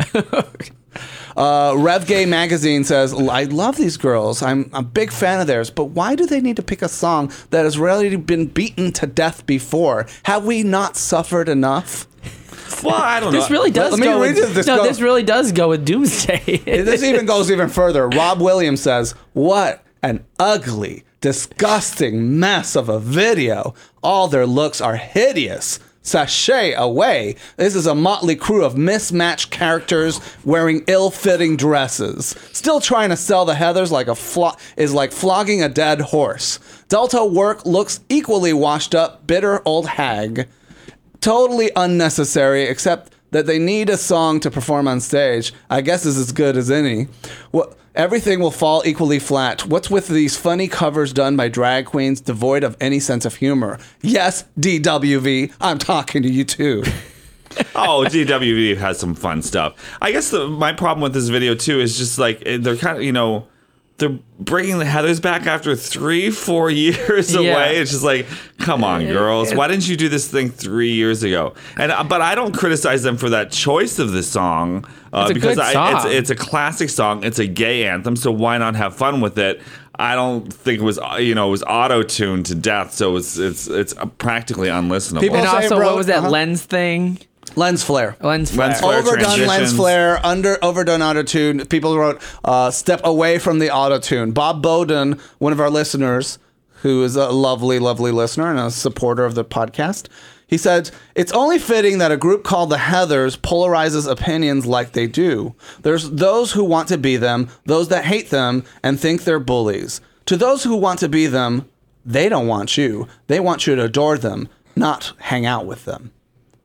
[SPEAKER 1] Rev Gay Magazine says, "I love these girls. I'm a big fan of theirs, but why do they need to pick a song that has already been beaten to death before? Have we not suffered enough?"
[SPEAKER 2] Well, I don't know.
[SPEAKER 3] This really does
[SPEAKER 1] Let me
[SPEAKER 3] go
[SPEAKER 1] read
[SPEAKER 3] with,
[SPEAKER 1] this.
[SPEAKER 3] this really does go with Doomsday.
[SPEAKER 1] This even goes even further. Rob Williams says, "What an ugly, disgusting mess of a video. All their looks are hideous. Sashay away. This is a motley crew of mismatched characters wearing ill-fitting dresses. Still trying to sell the Heathers like is like flogging a dead horse. Delta Work looks equally washed up, bitter old hag. Totally unnecessary, except that they need a song to perform on stage. I guess is as good as any. Everything will fall equally flat. What's with these funny covers done by drag queens devoid of any sense of humor? Yes, DWV, I'm talking to you too."
[SPEAKER 2] Oh, DWV has some fun stuff. I guess my problem with this video too is just like they're kind of, they're bringing the Heathers back after 3-4 years away. It's just like, come on, girls. Why didn't you do this thing 3 years ago? But I don't criticize them for that choice of the song. Because it's a classic song. It's a gay anthem. So why not have fun with it? I don't think it was, it was auto-tuned to death. So it's practically unlistenable.
[SPEAKER 1] People
[SPEAKER 3] And
[SPEAKER 1] say,
[SPEAKER 3] also,
[SPEAKER 1] bro,
[SPEAKER 3] what was that lens thing?
[SPEAKER 1] Lens flare.
[SPEAKER 3] Lens flare.
[SPEAKER 1] Overdone
[SPEAKER 2] transitions.
[SPEAKER 1] lens flare, overdone auto-tune. People wrote, step away from the auto-tune. Bob Bowden, one of our listeners, who is a lovely, lovely listener and a supporter of the podcast, he said, "It's only fitting that a group called the Heathers polarizes opinions like they do. There's those who want to be them, those that hate them and think they're bullies. To those who want to be them, they don't want you. They want you to adore them, not hang out with them."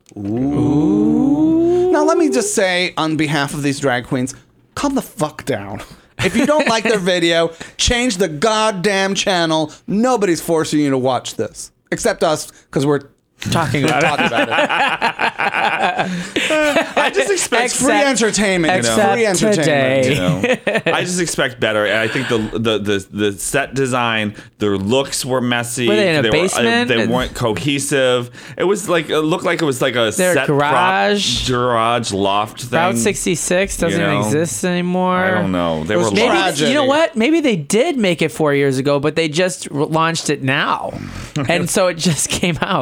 [SPEAKER 1] Ooh. Now, let me just say on behalf of these drag queens, calm the fuck down. If you don't like their video, change the goddamn channel. Nobody's forcing you to watch this. Except us, because we're
[SPEAKER 3] Talking about it.
[SPEAKER 2] I just expect
[SPEAKER 1] free entertainment.
[SPEAKER 3] Except
[SPEAKER 1] Free entertainment.
[SPEAKER 3] today.
[SPEAKER 2] I just expect better. And I think the set design, their looks were messy.
[SPEAKER 3] Were they in a basement?
[SPEAKER 2] They weren't cohesive. It was like it looked like it was like a
[SPEAKER 3] Their
[SPEAKER 2] set
[SPEAKER 3] garage
[SPEAKER 2] loft thing.
[SPEAKER 3] Route 66 doesn't even exist anymore.
[SPEAKER 2] I don't know. They were
[SPEAKER 1] was
[SPEAKER 3] Maybe,
[SPEAKER 2] lost.
[SPEAKER 1] tragic.
[SPEAKER 3] you know what? Maybe they did make it 4 years ago, but they just launched it now. And so it just came out.
[SPEAKER 1] Honey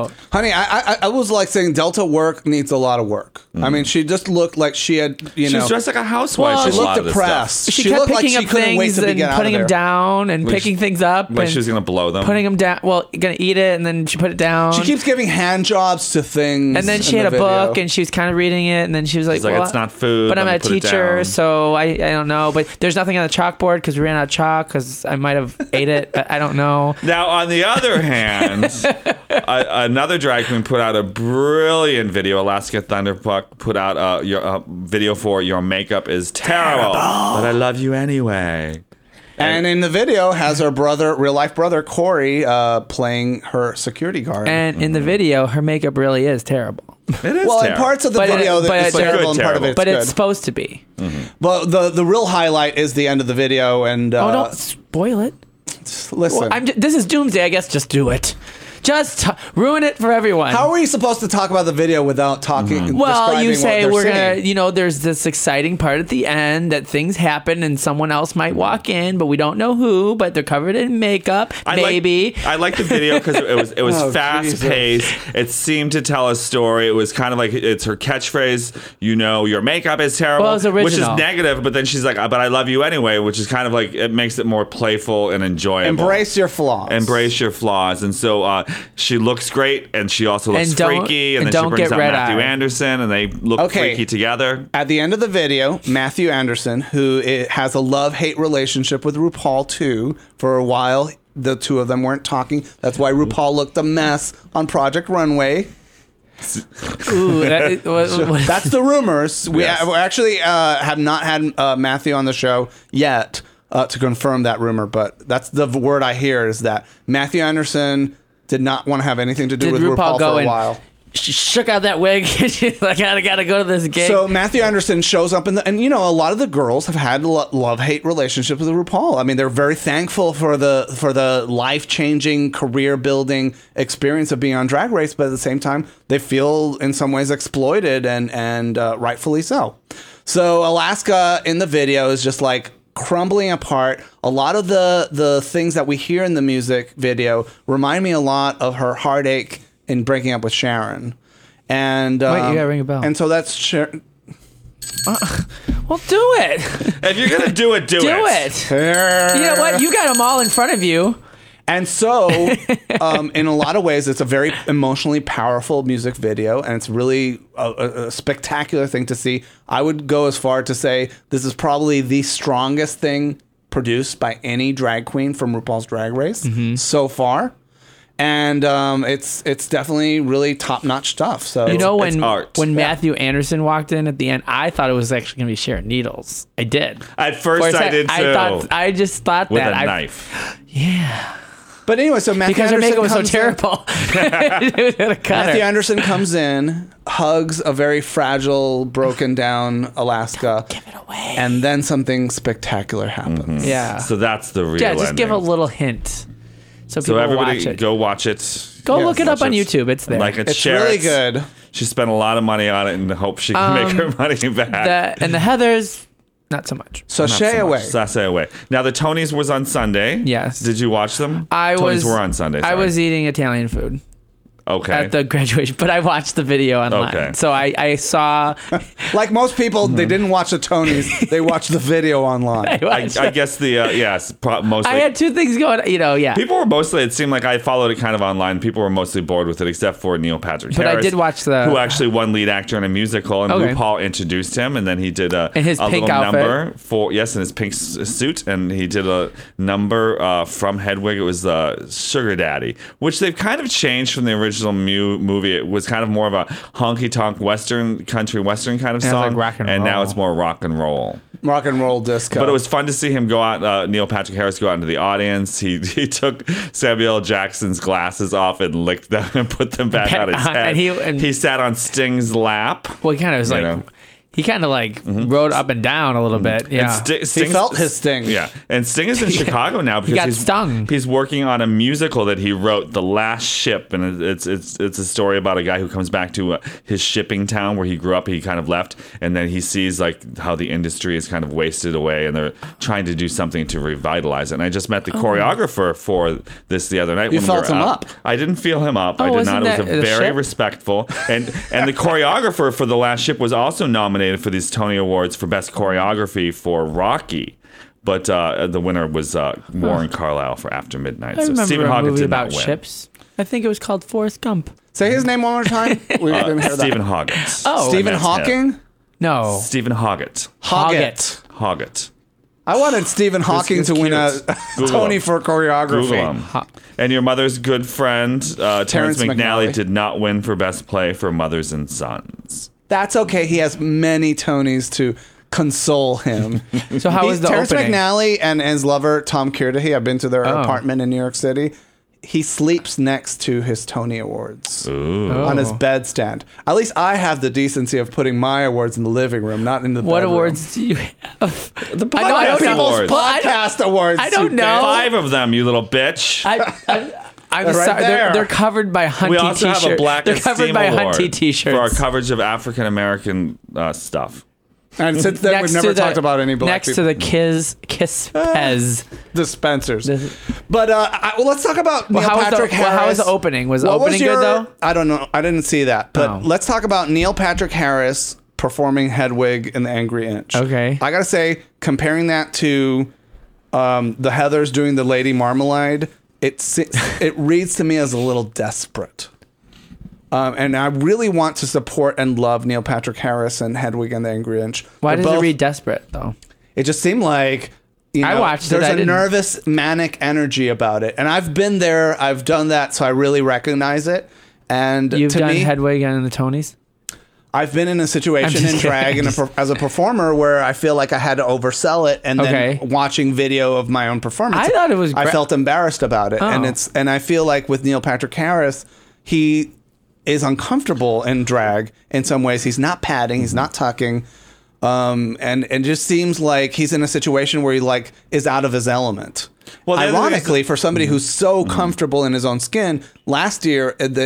[SPEAKER 1] funny. I was like saying Delta work needs a lot of work. I mean, she just looked like she had,
[SPEAKER 2] She was dressed like a housewife.
[SPEAKER 3] Well,
[SPEAKER 1] she looked depressed.
[SPEAKER 3] She kept
[SPEAKER 1] looked like
[SPEAKER 3] picking
[SPEAKER 1] she
[SPEAKER 3] up
[SPEAKER 1] couldn't wait
[SPEAKER 3] things
[SPEAKER 1] to
[SPEAKER 3] and
[SPEAKER 1] get out
[SPEAKER 3] putting
[SPEAKER 1] of
[SPEAKER 3] them
[SPEAKER 1] there.
[SPEAKER 3] down and picking things up.
[SPEAKER 2] Like
[SPEAKER 3] and
[SPEAKER 2] she was going to blow them.
[SPEAKER 3] putting them down. Well, gonna eat it, and then she put it down.
[SPEAKER 1] She keeps giving hand jobs to things.
[SPEAKER 3] And then she
[SPEAKER 1] in
[SPEAKER 3] had a
[SPEAKER 1] the video.
[SPEAKER 3] book, and she was kind of reading it, and then she was like,
[SPEAKER 2] She's like,
[SPEAKER 3] well,
[SPEAKER 2] it's not food.
[SPEAKER 3] But I'm
[SPEAKER 2] let me
[SPEAKER 3] a
[SPEAKER 2] put it
[SPEAKER 3] teacher,
[SPEAKER 2] down.
[SPEAKER 3] so I don't know. But there's nothing on the chalkboard because we ran out of chalk because I might have ate it. But I don't know.
[SPEAKER 2] Now, on the other hand, another drag queen put out a brilliant video. Alaska Thunderfuck put out a video for Your Makeup is Terrible, but I Love You Anyway.
[SPEAKER 1] And in the video has her brother, real life brother Corey, playing her security guard.
[SPEAKER 3] And in the video, her makeup really is terrible.
[SPEAKER 2] It is
[SPEAKER 1] well, in
[SPEAKER 2] terrible.
[SPEAKER 1] parts of the
[SPEAKER 3] But
[SPEAKER 1] video,
[SPEAKER 3] but
[SPEAKER 1] it's
[SPEAKER 3] it's
[SPEAKER 1] terrible, and part of
[SPEAKER 2] good,
[SPEAKER 1] it's
[SPEAKER 3] But
[SPEAKER 1] good.
[SPEAKER 3] it's supposed to be.
[SPEAKER 1] But the real highlight is the end of the video. And
[SPEAKER 3] Oh, don't spoil it.
[SPEAKER 1] listen.
[SPEAKER 3] Well, this is Doomsday. I guess just do it. Just ruin it for everyone.
[SPEAKER 1] How are we supposed to talk about the video without talking?
[SPEAKER 3] Well, you
[SPEAKER 1] describing
[SPEAKER 3] say
[SPEAKER 1] what
[SPEAKER 3] we're
[SPEAKER 1] they're
[SPEAKER 3] gonna,
[SPEAKER 1] seeing?
[SPEAKER 3] there's this exciting part at the end that things happen and someone else might walk in, but we don't know who. But they're covered in makeup, maybe.
[SPEAKER 2] I like the video because it was
[SPEAKER 1] Oh,
[SPEAKER 2] fast paced. It seemed to tell a story. It was kind of like it's her catchphrase. Your makeup is terrible,
[SPEAKER 3] Well, it's
[SPEAKER 2] which is
[SPEAKER 3] original.
[SPEAKER 2] negative. But then she's like, but I love you anyway, which is kind of like it makes it more playful and enjoyable.
[SPEAKER 1] Embrace your flaws.
[SPEAKER 2] Embrace your flaws. And so she looks great, and she also looks
[SPEAKER 3] And don't-
[SPEAKER 2] freaky.
[SPEAKER 3] and
[SPEAKER 2] And then she
[SPEAKER 3] don't
[SPEAKER 2] brings
[SPEAKER 3] get
[SPEAKER 2] out Matthew
[SPEAKER 3] red-eyed.
[SPEAKER 2] Anderson, and they look
[SPEAKER 1] Okay.
[SPEAKER 2] freaky together.
[SPEAKER 1] At the end of the video, Matthew Anderson, who has a love-hate relationship with RuPaul too, for a while, the two of them weren't talking. That's why RuPaul looked a mess on Project Runway.
[SPEAKER 3] Ooh,
[SPEAKER 1] That's the rumors. We
[SPEAKER 2] Yes.
[SPEAKER 1] actually have not had Matthew on the show yet to confirm that rumor, but that's the word I hear is that Matthew Anderson did not want to have anything to do
[SPEAKER 3] did
[SPEAKER 1] with
[SPEAKER 3] RuPaul
[SPEAKER 1] RuPaul
[SPEAKER 3] go
[SPEAKER 1] for a
[SPEAKER 3] and
[SPEAKER 1] while.
[SPEAKER 3] she shook out that wig? She's like, I gotta go to this gig.
[SPEAKER 1] So Matthew Anderson shows up and a lot of the girls have had a love-hate relationship with RuPaul. I mean, they're very thankful for the life-changing, career-building experience of being on Drag Race, but at the same time, they feel in some ways exploited and rightfully so. So Alaska in the video is just like crumbling apart. A lot of the things that we hear in the music video remind me a lot of her heartache in breaking up with Sharon. And
[SPEAKER 3] Wait, you gotta ring a bell.
[SPEAKER 1] And so that's Sharon.
[SPEAKER 3] well, do it.
[SPEAKER 2] If you're gonna do it, do
[SPEAKER 3] Do
[SPEAKER 2] it.
[SPEAKER 3] it. You know what? You got them all in front of you.
[SPEAKER 1] And so, in a lot of ways, it's a very emotionally powerful music video, and it's really a spectacular thing to see. I would go as far to say this is probably the strongest thing produced by any drag queen from RuPaul's Drag Race so far. And it's definitely really top-notch stuff. So
[SPEAKER 3] You know,
[SPEAKER 2] it's art.
[SPEAKER 3] when Matthew Anderson walked in at the end, I thought it was actually going to be Sharon Needles. I did.
[SPEAKER 2] At first,
[SPEAKER 3] For a
[SPEAKER 2] I
[SPEAKER 3] sec-
[SPEAKER 2] did too.
[SPEAKER 3] I just thought
[SPEAKER 2] with
[SPEAKER 3] that.
[SPEAKER 2] a knife.
[SPEAKER 1] But anyway, so Matthew
[SPEAKER 3] Because her
[SPEAKER 1] Anderson
[SPEAKER 3] makeup was so
[SPEAKER 1] comes in.
[SPEAKER 3] terrible. It was gonna cut
[SPEAKER 1] Matthew
[SPEAKER 3] her.
[SPEAKER 1] Anderson comes in, hugs a very fragile, broken down Alaska,
[SPEAKER 3] Give it away.
[SPEAKER 1] and then something spectacular happens.
[SPEAKER 3] Yeah.
[SPEAKER 2] So that's the real.
[SPEAKER 3] Yeah, just give a
[SPEAKER 2] ending.
[SPEAKER 3] little hint. So
[SPEAKER 2] So
[SPEAKER 3] people
[SPEAKER 2] everybody
[SPEAKER 3] watch it.
[SPEAKER 2] go watch it.
[SPEAKER 3] Go
[SPEAKER 1] Yes,
[SPEAKER 3] look it up
[SPEAKER 2] watch
[SPEAKER 3] on
[SPEAKER 2] it.
[SPEAKER 3] YouTube. It's there.
[SPEAKER 2] Like it,
[SPEAKER 1] It's
[SPEAKER 2] share
[SPEAKER 1] really
[SPEAKER 2] it.
[SPEAKER 1] good.
[SPEAKER 2] She spent a lot of money on it and hope she can make her money back.
[SPEAKER 3] And the Heathers, not so much.
[SPEAKER 1] So
[SPEAKER 2] Not
[SPEAKER 1] Shay
[SPEAKER 2] so
[SPEAKER 1] away.
[SPEAKER 2] much. Sashay away. Now the Tonys was on Sunday.
[SPEAKER 3] Yes.
[SPEAKER 2] Did you watch them?
[SPEAKER 3] Tonys
[SPEAKER 2] were on Sunday.
[SPEAKER 3] I
[SPEAKER 2] sorry.
[SPEAKER 3] was eating Italian food
[SPEAKER 2] okay.
[SPEAKER 3] at the graduation, but I watched the video online.
[SPEAKER 2] Okay.
[SPEAKER 3] So I saw.
[SPEAKER 1] Like most people, they didn't watch the Tonys; they watched the video online.
[SPEAKER 2] I guess the yes, mostly.
[SPEAKER 3] I had two things going. Yeah.
[SPEAKER 2] People were mostly. It seemed like I followed it kind of online. People were mostly bored with it, except for Neil Patrick
[SPEAKER 3] But I
[SPEAKER 2] Harris,
[SPEAKER 3] did watch
[SPEAKER 2] who actually won lead actor in a musical, and
[SPEAKER 3] Okay.
[SPEAKER 2] RuPaul introduced him, and then he did a
[SPEAKER 3] In his
[SPEAKER 2] a
[SPEAKER 3] pink
[SPEAKER 2] little
[SPEAKER 3] outfit.
[SPEAKER 2] number for in his pink suit, and he did a number from Hedwig. It was Sugar Daddy, which they've kind of changed from the original movie. It was kind of more of a honky tonk country western kind of
[SPEAKER 3] Yeah, it's
[SPEAKER 2] song,
[SPEAKER 3] like rock and
[SPEAKER 2] now
[SPEAKER 3] roll.
[SPEAKER 2] it's more rock and roll.
[SPEAKER 1] Rock and roll disco.
[SPEAKER 2] But it was fun to see him go out, Neil Patrick Harris go out into the audience. He took Samuel L. Jackson's glasses off and licked them and put them back on his head.
[SPEAKER 3] And he
[SPEAKER 2] sat on Sting's lap.
[SPEAKER 3] Well, he kind of was
[SPEAKER 2] You
[SPEAKER 3] like.
[SPEAKER 2] know.
[SPEAKER 3] He kind of like rode up and down a little bit. Yeah.
[SPEAKER 2] And
[SPEAKER 1] He felt his sting.
[SPEAKER 2] Yeah, and Sting is in Chicago now because
[SPEAKER 3] got stung.
[SPEAKER 2] He's working on a musical that he wrote, The Last Ship, and it's a story about a guy who comes back to his shipping town where he grew up. He kind of left, and then he sees like how the industry is kind of wasted away, and they're trying to do something to revitalize it. And I just met the choreographer for this the other night.
[SPEAKER 1] You felt him up.
[SPEAKER 2] I didn't feel him up. I did
[SPEAKER 3] wasn't
[SPEAKER 2] not. It was
[SPEAKER 3] that
[SPEAKER 2] a
[SPEAKER 3] the
[SPEAKER 2] very
[SPEAKER 3] ship?
[SPEAKER 2] respectful, and the choreographer for The Last Ship was also nominated for these Tony Awards for Best Choreography for Rocky, but the winner was Warren Carlyle for After Midnight.
[SPEAKER 3] I
[SPEAKER 2] So
[SPEAKER 3] remember
[SPEAKER 2] Stephen
[SPEAKER 3] a
[SPEAKER 2] Hoggett
[SPEAKER 3] movie
[SPEAKER 2] did not
[SPEAKER 3] about
[SPEAKER 2] win.
[SPEAKER 3] ships. I think it was called Forrest Gump.
[SPEAKER 1] Say his name one more time. We didn't hear that.
[SPEAKER 2] Stephen Hoggett.
[SPEAKER 3] Oh.
[SPEAKER 1] Stephen
[SPEAKER 2] That's
[SPEAKER 1] Hawking?
[SPEAKER 2] him.
[SPEAKER 3] No.
[SPEAKER 2] Stephen Hoggett.
[SPEAKER 1] Hoggett.
[SPEAKER 2] Hoggett.
[SPEAKER 1] I wanted Stephen Hawking
[SPEAKER 2] he's
[SPEAKER 1] to win a
[SPEAKER 2] cute. Google
[SPEAKER 1] Tony
[SPEAKER 2] him.
[SPEAKER 1] for choreography.
[SPEAKER 2] Google him. And your mother's good friend, Terrence McNally,
[SPEAKER 1] McNally.
[SPEAKER 2] did not win for Best Play for Mothers and Sons.
[SPEAKER 1] That's okay. He has many Tonys to console him.
[SPEAKER 3] So how was the
[SPEAKER 1] Terrence
[SPEAKER 3] opening?
[SPEAKER 1] McNally and his lover Tom Kirdahy. I've been to their apartment in New York City. He sleeps next to his Tony Awards on his bedstand. At least I have the decency of putting my awards in the living room, not in the
[SPEAKER 3] What
[SPEAKER 1] bedroom.
[SPEAKER 3] awards do you have?
[SPEAKER 2] The
[SPEAKER 3] I know, I don't know.
[SPEAKER 2] Awards.
[SPEAKER 1] Podcast awards.
[SPEAKER 3] I don't
[SPEAKER 1] you
[SPEAKER 3] know.
[SPEAKER 1] bitch.
[SPEAKER 2] 5 of them, you little bitch.
[SPEAKER 3] I'm
[SPEAKER 1] They're right
[SPEAKER 3] sorry.
[SPEAKER 1] there.
[SPEAKER 3] They're covered by Hunty
[SPEAKER 2] We also
[SPEAKER 3] t-shirts.
[SPEAKER 2] have a Black
[SPEAKER 3] They're covered
[SPEAKER 2] Esteem
[SPEAKER 3] by
[SPEAKER 2] Award
[SPEAKER 3] Hunty t-shirts.
[SPEAKER 2] for our coverage of African American stuff.
[SPEAKER 1] And since then, we've never talked about any black
[SPEAKER 3] next
[SPEAKER 1] people.
[SPEAKER 3] to the Kiss Pez.
[SPEAKER 1] dispensers. But let's talk about Neil
[SPEAKER 3] how
[SPEAKER 1] Patrick Harris.
[SPEAKER 3] how was the opening? Was the
[SPEAKER 1] What
[SPEAKER 3] opening good though?
[SPEAKER 1] I don't know. I didn't see that. But
[SPEAKER 3] Oh.
[SPEAKER 1] let's talk about Neil Patrick Harris performing Hedwig in The Angry Inch.
[SPEAKER 3] Okay.
[SPEAKER 1] I gotta say, comparing that to the Heathers doing the Lady Marmalade, it reads to me as a little desperate. And I really want to support and love Neil Patrick Harris and Hedwig and The Angry Inch.
[SPEAKER 3] Why
[SPEAKER 1] They're
[SPEAKER 3] does it
[SPEAKER 1] both-
[SPEAKER 3] read desperate though?
[SPEAKER 1] It just seemed like
[SPEAKER 3] I watched it,
[SPEAKER 1] there's
[SPEAKER 3] I
[SPEAKER 1] a
[SPEAKER 3] didn't-
[SPEAKER 1] nervous, manic energy about it, and I've been there. I've done that, so I really recognize it. And
[SPEAKER 3] You've
[SPEAKER 1] to
[SPEAKER 3] done
[SPEAKER 1] me,
[SPEAKER 3] Hedwig and the Tonys.
[SPEAKER 1] I've been in a
[SPEAKER 3] I'm
[SPEAKER 1] situation
[SPEAKER 3] just
[SPEAKER 1] in drag
[SPEAKER 3] kidding.
[SPEAKER 1] as a performer where I feel like I had to oversell it, and
[SPEAKER 3] Okay.
[SPEAKER 1] then watching video of my own performance,
[SPEAKER 3] I thought it was
[SPEAKER 1] I felt embarrassed about it,
[SPEAKER 3] Oh.
[SPEAKER 1] and I feel like with Neil Patrick Harris, he is uncomfortable in drag in some ways. He's not padding, he's not tucking. And it just seems like he's in a situation where he like is out of his element.
[SPEAKER 2] Well, the other thing is-
[SPEAKER 1] ironically, for somebody who's so comfortable in his own skin, last year in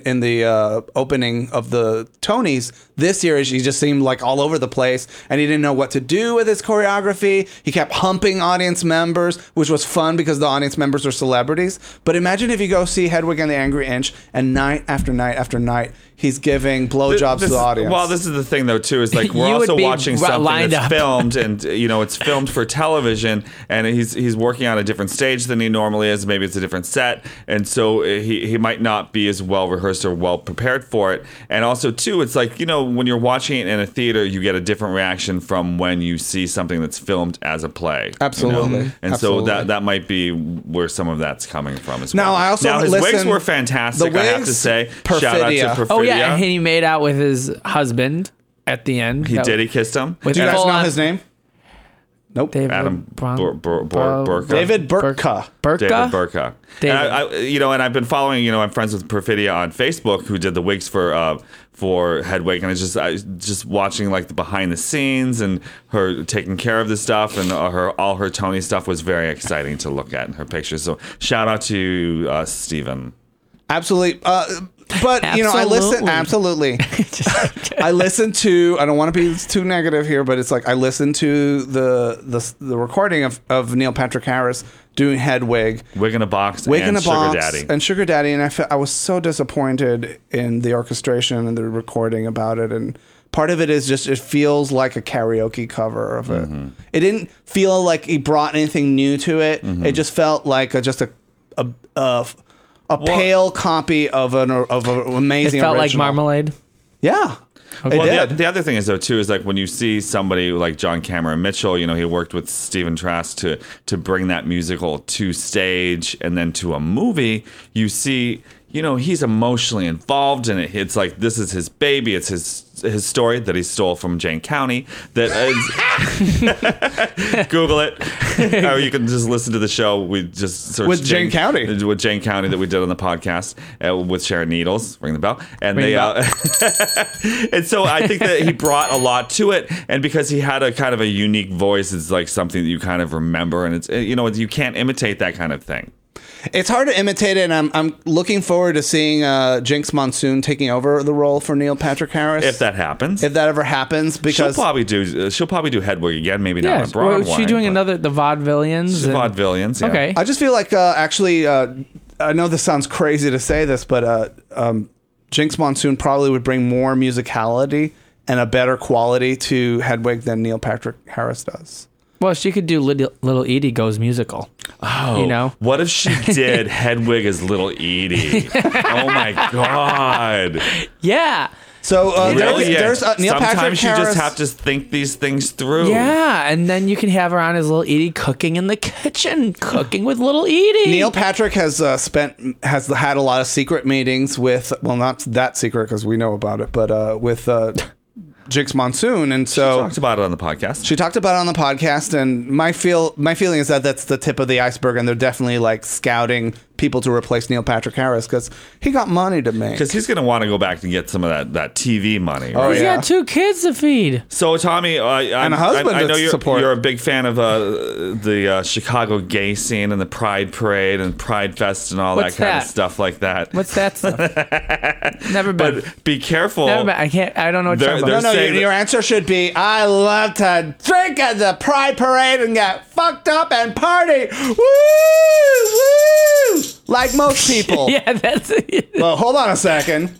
[SPEAKER 1] the opening of the Tonys, this year he just seemed like all over the place, and he didn't know what to do with his choreography. He kept humping audience members, which was fun because the audience members are celebrities. But imagine if you go see Hedwig and the Angry Inch, and night after night after night, he's giving blowjobs to the audience.
[SPEAKER 2] Well, this is the thing, though, too, is like we're
[SPEAKER 3] You would
[SPEAKER 2] also
[SPEAKER 3] be
[SPEAKER 2] watching something
[SPEAKER 3] lined
[SPEAKER 2] that's
[SPEAKER 3] up.
[SPEAKER 2] filmed, and it's filmed for television, and he's working on a different stage than he normally is. Maybe it's a different set, and so he might not be as well rehearsed or well prepared for it. And also, too, it's like when you're watching it in a theater, you get a different reaction from when you see something that's filmed as a play.
[SPEAKER 1] Absolutely.
[SPEAKER 2] And
[SPEAKER 1] Absolutely.
[SPEAKER 2] so that might be where some of that's coming from as well.
[SPEAKER 1] Now, I also
[SPEAKER 2] his wigs
[SPEAKER 1] listen-
[SPEAKER 2] were fantastic.
[SPEAKER 1] the
[SPEAKER 2] I have to
[SPEAKER 1] wigs,
[SPEAKER 2] say, shout out to
[SPEAKER 1] Perfidia.
[SPEAKER 2] Perfidia.
[SPEAKER 3] Oh yeah, and he made out with his husband at the end.
[SPEAKER 2] He did. He kissed him.
[SPEAKER 3] With
[SPEAKER 1] do you guys
[SPEAKER 3] full
[SPEAKER 1] know
[SPEAKER 3] on-
[SPEAKER 1] his name? Nope.
[SPEAKER 3] David
[SPEAKER 2] Adam
[SPEAKER 3] Burka.
[SPEAKER 2] Burka.
[SPEAKER 1] David Burka.
[SPEAKER 2] David Burka.
[SPEAKER 3] David.
[SPEAKER 2] And and I've been following. I'm friends with Perfidia on Facebook, who did the wigs for Hedwig, and I just watching like the behind the scenes and her taking care of the stuff, and all her Tony stuff was very exciting to look at in her pictures. So shout out to Stephen.
[SPEAKER 1] Absolutely. But I listen. Absolutely. I listen to. I don't want to be too negative here, but it's like I listened to the recording of Neil Patrick Harris doing Hedwig,
[SPEAKER 2] Wig in a Box,
[SPEAKER 1] Wig
[SPEAKER 2] and
[SPEAKER 1] in a
[SPEAKER 2] Sugar
[SPEAKER 1] Box,
[SPEAKER 2] Daddy.
[SPEAKER 1] and Sugar Daddy, and I was so disappointed in the orchestration and the recording about it, and part of it is just it feels like a karaoke cover of it.
[SPEAKER 2] Mm-hmm.
[SPEAKER 1] It didn't feel like he brought anything new to it. It just felt like just a pale copy of an amazing.
[SPEAKER 3] It felt like
[SPEAKER 1] original.
[SPEAKER 3] Marmalade.
[SPEAKER 1] Yeah. It
[SPEAKER 2] Well,
[SPEAKER 1] did.
[SPEAKER 2] the other thing is though too is like when you see somebody like John Cameron Mitchell, he worked with Stephen Trask to bring that musical to stage and then to a movie. You see, he's emotionally involved in it. It's like this is his baby. It's his his story that he stole from Jane County. That is, Google it, or you can just listen to the show. We just searched
[SPEAKER 1] With Jane County
[SPEAKER 2] that we did on the podcast with Sharon Needles. Ring the bell, and and so I think that he brought a lot to it, and because he had a kind of a unique voice, it's like something that you kind of remember, and it's you can't imitate that kind of thing.
[SPEAKER 1] It's hard to imitate it, and I'm looking forward to seeing Jinx Monsoon taking over the role for Neil Patrick Harris.
[SPEAKER 2] If that happens.
[SPEAKER 1] If that ever happens, because
[SPEAKER 2] she'll probably do Hedwig again, maybe not on Broadway.
[SPEAKER 3] Well, she's doing the Vaudevillians.
[SPEAKER 2] She's Vaudevillians, yeah.
[SPEAKER 3] Okay.
[SPEAKER 1] I just feel like I know this sounds crazy to say this, but Jinx Monsoon probably would bring more musicality and a better quality to Hedwig than Neil Patrick Harris does.
[SPEAKER 3] Well, she could do Little Edie Goes Musical.
[SPEAKER 2] Oh, what if she did Hedwig as Little Edie? Oh my God!
[SPEAKER 3] Yeah.
[SPEAKER 1] So
[SPEAKER 2] really?
[SPEAKER 1] there's Neil
[SPEAKER 2] Sometimes
[SPEAKER 1] Patrick
[SPEAKER 2] you
[SPEAKER 1] Harris.
[SPEAKER 2] just have to think these things through.
[SPEAKER 3] Yeah, and then you can have her on as Little Edie cooking in the kitchen, cooking with Little Edie.
[SPEAKER 1] Neil Patrick has had a lot of secret meetings with, well, not that secret because we know about it, but with Jinx Monsoon, and so
[SPEAKER 2] She talked about it on the podcast.
[SPEAKER 1] She talked about it on the podcast, and my feeling is that that's the tip of the iceberg, and they're definitely like scouting people to replace Neil Patrick Harris because he got money to make.
[SPEAKER 2] Because he's going to want to go back and get some of that TV money. Right?
[SPEAKER 1] Oh,
[SPEAKER 3] He's
[SPEAKER 1] yeah.
[SPEAKER 3] got 2 kids to feed.
[SPEAKER 2] So, Tommy,
[SPEAKER 1] And a husband
[SPEAKER 2] I know
[SPEAKER 1] to support.
[SPEAKER 2] you're a big fan of the Chicago gay scene and the Pride Parade and Pride Fest and all
[SPEAKER 3] What's
[SPEAKER 2] that kind of
[SPEAKER 3] that?
[SPEAKER 2] stuff like that.
[SPEAKER 3] What's that stuff? Never been.
[SPEAKER 2] But be careful.
[SPEAKER 3] Never been. I don't know what you're talking
[SPEAKER 2] They're
[SPEAKER 3] about.
[SPEAKER 1] No,
[SPEAKER 2] saying
[SPEAKER 1] your answer should be, I love to drink at the Pride Parade and get fucked up and party. Woo! Woo! Like most people.
[SPEAKER 3] Yeah, that's it.
[SPEAKER 1] Well, hold on a second.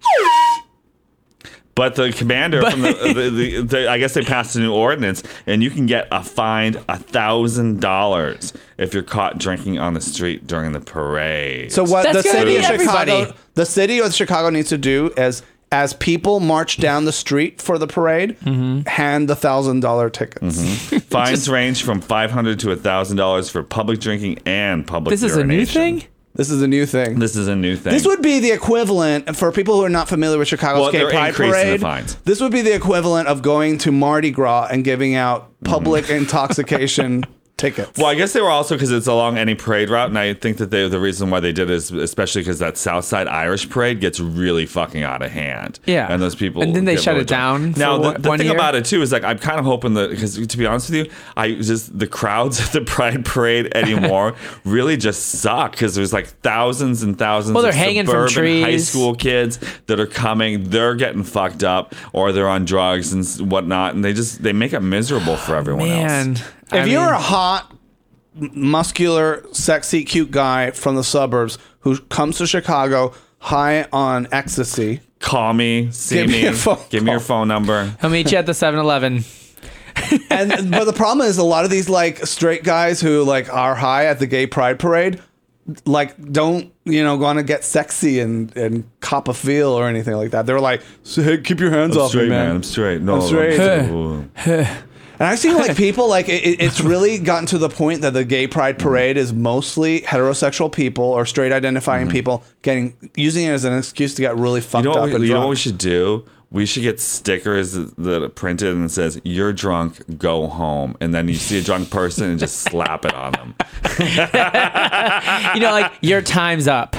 [SPEAKER 2] But the commander from I guess they passed a new ordinance, and you can get fined $1,000 if you're caught drinking on the street during the parade.
[SPEAKER 1] So what
[SPEAKER 3] That's
[SPEAKER 1] the
[SPEAKER 3] gonna
[SPEAKER 1] city
[SPEAKER 3] be
[SPEAKER 1] of Chicago,
[SPEAKER 3] everybody.
[SPEAKER 1] the city of Chicago needs to do is, as people march down the street for the parade, hand the $1,000 tickets.
[SPEAKER 2] Fines range from $500 to $1,000 for public drinking and public
[SPEAKER 3] This is a new
[SPEAKER 2] urination.
[SPEAKER 3] thing?
[SPEAKER 1] This is a new thing.
[SPEAKER 2] This is a new thing.
[SPEAKER 1] This would be the equivalent, for people who are not familiar with Chicago's
[SPEAKER 2] Well,
[SPEAKER 1] Gay
[SPEAKER 2] they're
[SPEAKER 1] Pride
[SPEAKER 2] increasing the
[SPEAKER 1] Parade,
[SPEAKER 2] fines.
[SPEAKER 1] this would be the equivalent of going to Mardi Gras and giving out public intoxication tickets.
[SPEAKER 2] Well, I guess they were also because it's along any parade route, and I think that the reason why they did it is especially because that Southside Irish parade gets really fucking out of hand.
[SPEAKER 3] Yeah.
[SPEAKER 2] And those people.
[SPEAKER 3] And then they
[SPEAKER 2] get
[SPEAKER 3] shut
[SPEAKER 2] really
[SPEAKER 3] it down
[SPEAKER 2] Now,
[SPEAKER 3] for
[SPEAKER 2] the
[SPEAKER 3] one
[SPEAKER 2] thing
[SPEAKER 3] year?
[SPEAKER 2] about it, too, is like I'm kind of hoping that, because to be honest with you, the crowds at the Pride Parade anymore really just suck because there's like thousands and thousands
[SPEAKER 3] Well, they're
[SPEAKER 2] of
[SPEAKER 3] hanging from
[SPEAKER 2] suburban high
[SPEAKER 3] trees.
[SPEAKER 2] school kids that are coming. They're getting fucked up or they're on drugs and whatnot, and they make it miserable for everyone else.
[SPEAKER 3] Man.
[SPEAKER 1] If you're a hot, muscular, sexy, cute guy from the suburbs who comes to Chicago high on ecstasy,
[SPEAKER 2] Call me, see
[SPEAKER 1] Give me
[SPEAKER 2] me,
[SPEAKER 1] a phone
[SPEAKER 2] give me your
[SPEAKER 1] call.
[SPEAKER 2] phone number.
[SPEAKER 3] I'll meet you at the 7-Eleven.
[SPEAKER 1] but the problem is a lot of these like straight guys who like are high at the Gay Pride Parade like don't want to get sexy and cop a feel or anything like that. They're like, hey, keep your hands off me, man.
[SPEAKER 2] I'm straight. No,
[SPEAKER 1] I'm straight.
[SPEAKER 2] Ooh.
[SPEAKER 1] And I've seen like people like it's really gotten to the point that the Gay Pride Parade is mostly heterosexual people or straight identifying people using it as an excuse to get really fucked up and
[SPEAKER 2] You know
[SPEAKER 1] drunk.
[SPEAKER 2] what we should do? We should get stickers that are printed and it says, "You're drunk, go home." And then you see a drunk person and just slap it on them.
[SPEAKER 3] Like, your time's up.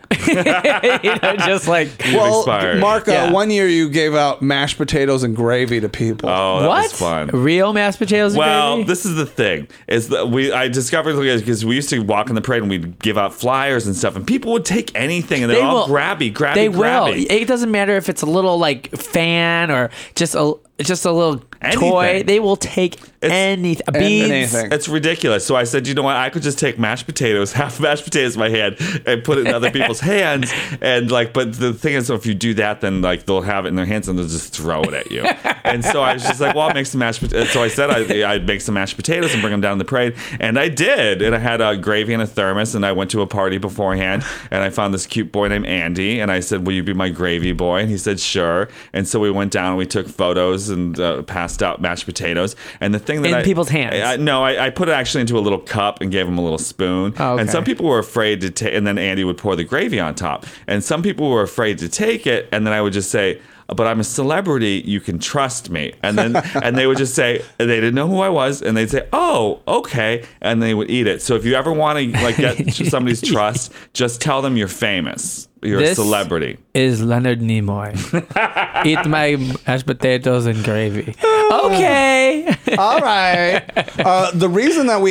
[SPEAKER 3] Just like,
[SPEAKER 1] Well,
[SPEAKER 2] expired.
[SPEAKER 1] Mark,
[SPEAKER 3] Yeah.
[SPEAKER 1] one year you gave out mashed potatoes and gravy to people.
[SPEAKER 2] Oh, that
[SPEAKER 3] what?
[SPEAKER 2] was fun.
[SPEAKER 3] Real mashed potatoes and
[SPEAKER 2] Well,
[SPEAKER 3] gravy?
[SPEAKER 2] this is the thing: is that I discovered because we used to walk in the parade and we'd give out flyers and stuff, and people would take anything, and they're all grabby.
[SPEAKER 3] They will.
[SPEAKER 2] grabby.
[SPEAKER 3] It doesn't matter if it's a little like fan or just a little toy.
[SPEAKER 2] Anything.
[SPEAKER 3] They will take anything. Beads.
[SPEAKER 1] Anything.
[SPEAKER 2] It's ridiculous. So I said, you know what? I could just take mashed potatoes, half mashed potatoes in my hand, and put it in other people's hands. And but the thing is, so if you do that, then they'll have it in their hands and they'll just throw it at you. And so I was just like, well, I'll make some mashed potatoes. So I said I'd make some mashed potatoes and bring them down the parade. And I did. And I had a gravy in a thermos. And I went to a party beforehand. And I found this cute boy named Andy. And I said, will you be my gravy boy? And he said, sure. And so we went down and we took photos and passed out mashed potatoes. And the thing that
[SPEAKER 3] In people's hands.
[SPEAKER 2] I put it actually into a little cup and gave him a little spoon.
[SPEAKER 3] Oh, okay.
[SPEAKER 2] And some people were afraid to take, and then Andy would pour the gravy on top. And some people were afraid to take it, and then I would just say, but I'm a celebrity. You can trust me. And then and they would just say, they didn't know who I was, and they'd say, oh, okay, and they would eat it. So if you ever want to like get somebody's trust, just tell them you're famous. You're a celebrity.
[SPEAKER 3] Is Leonard Nimoy. Eat my mashed potatoes and gravy. Okay.
[SPEAKER 1] All right. The reason that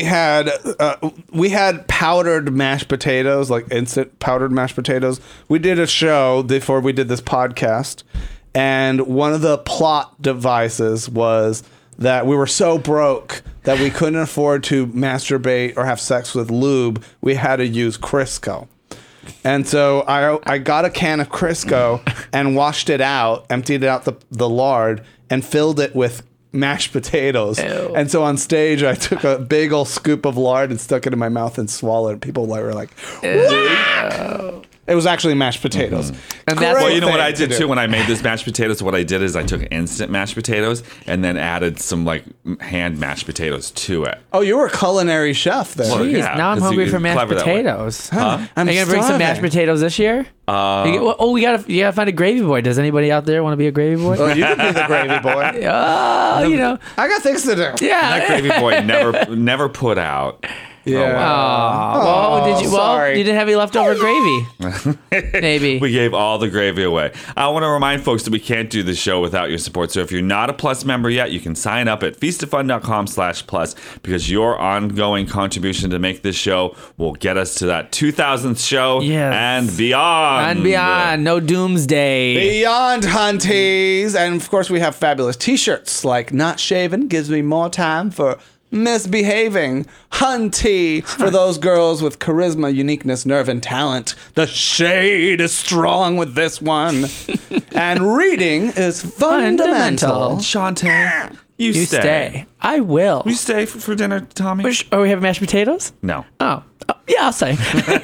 [SPEAKER 1] we had powdered mashed potatoes, like instant powdered mashed potatoes. We did a show before we did this podcast, and one of the plot devices was that we were so broke that we couldn't afford to masturbate or have sex with lube. We had to use Crisco. And so I got a can of Crisco and washed it out, emptied out the lard, and filled it with mashed potatoes.
[SPEAKER 3] Ew.
[SPEAKER 1] And so on stage, I took a big old scoop of lard and stuck it in my mouth and swallowed it. People were like, wow! It was actually mashed potatoes.
[SPEAKER 3] And that's
[SPEAKER 2] Well, you know what I did too when I made this mashed potatoes? What I did is I took instant mashed potatoes and then added some like hand mashed potatoes to it.
[SPEAKER 1] Oh, you were a culinary chef there.
[SPEAKER 2] Well,
[SPEAKER 3] Jeez,
[SPEAKER 2] yeah,
[SPEAKER 3] now I'm
[SPEAKER 2] 'cause
[SPEAKER 3] hungry
[SPEAKER 2] you-
[SPEAKER 3] for mashed
[SPEAKER 2] clever that way.
[SPEAKER 3] potatoes.
[SPEAKER 1] I'm
[SPEAKER 3] Are you gonna bring some mashed
[SPEAKER 1] starving.
[SPEAKER 3] potatoes this year? We gotta find a gravy boy. Does anybody out there want to be a gravy boy?
[SPEAKER 1] Oh, you could be the gravy boy.
[SPEAKER 3] Oh, you know,
[SPEAKER 1] I got things to do.
[SPEAKER 3] yeah.
[SPEAKER 2] That gravy boy never put out.
[SPEAKER 1] Yeah.
[SPEAKER 3] Well, did you? Well,
[SPEAKER 1] sorry.
[SPEAKER 3] you didn't have any leftover gravy. Maybe.
[SPEAKER 2] We gave all the gravy away. I want to remind folks that we can't do the show without your support. So if you're not a Plus member yet, you can sign up at feastofun.com/plus because your ongoing contribution to make this show will get us to that 2000th show
[SPEAKER 3] Yes.
[SPEAKER 2] and beyond.
[SPEAKER 3] And beyond, no doomsday.
[SPEAKER 1] Beyond Hunties. And of course, we have fabulous t-shirts like Not Shaven Gives Me More Time for Misbehaving. Hunty for those girls with charisma, uniqueness, nerve, and talent. The shade is strong with this one. And reading is fundamental.
[SPEAKER 2] Shantae, you
[SPEAKER 3] You
[SPEAKER 2] stay.
[SPEAKER 3] stay. I will.
[SPEAKER 2] Will you stay for dinner, Tommy?
[SPEAKER 3] Are we having mashed potatoes?
[SPEAKER 2] No.
[SPEAKER 3] Oh, yeah, I'll say.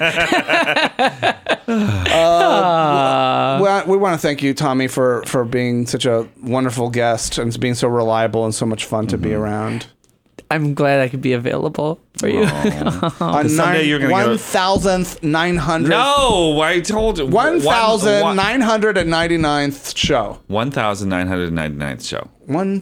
[SPEAKER 1] We want to thank you, Tommy, for being such a wonderful guest and being so reliable and so much fun to be around.
[SPEAKER 3] I'm glad I could be available for you.
[SPEAKER 1] On
[SPEAKER 2] someday you're gonna go-
[SPEAKER 1] 1,900.
[SPEAKER 2] No, I told you.
[SPEAKER 1] 1,999th show.
[SPEAKER 2] 1,999th show.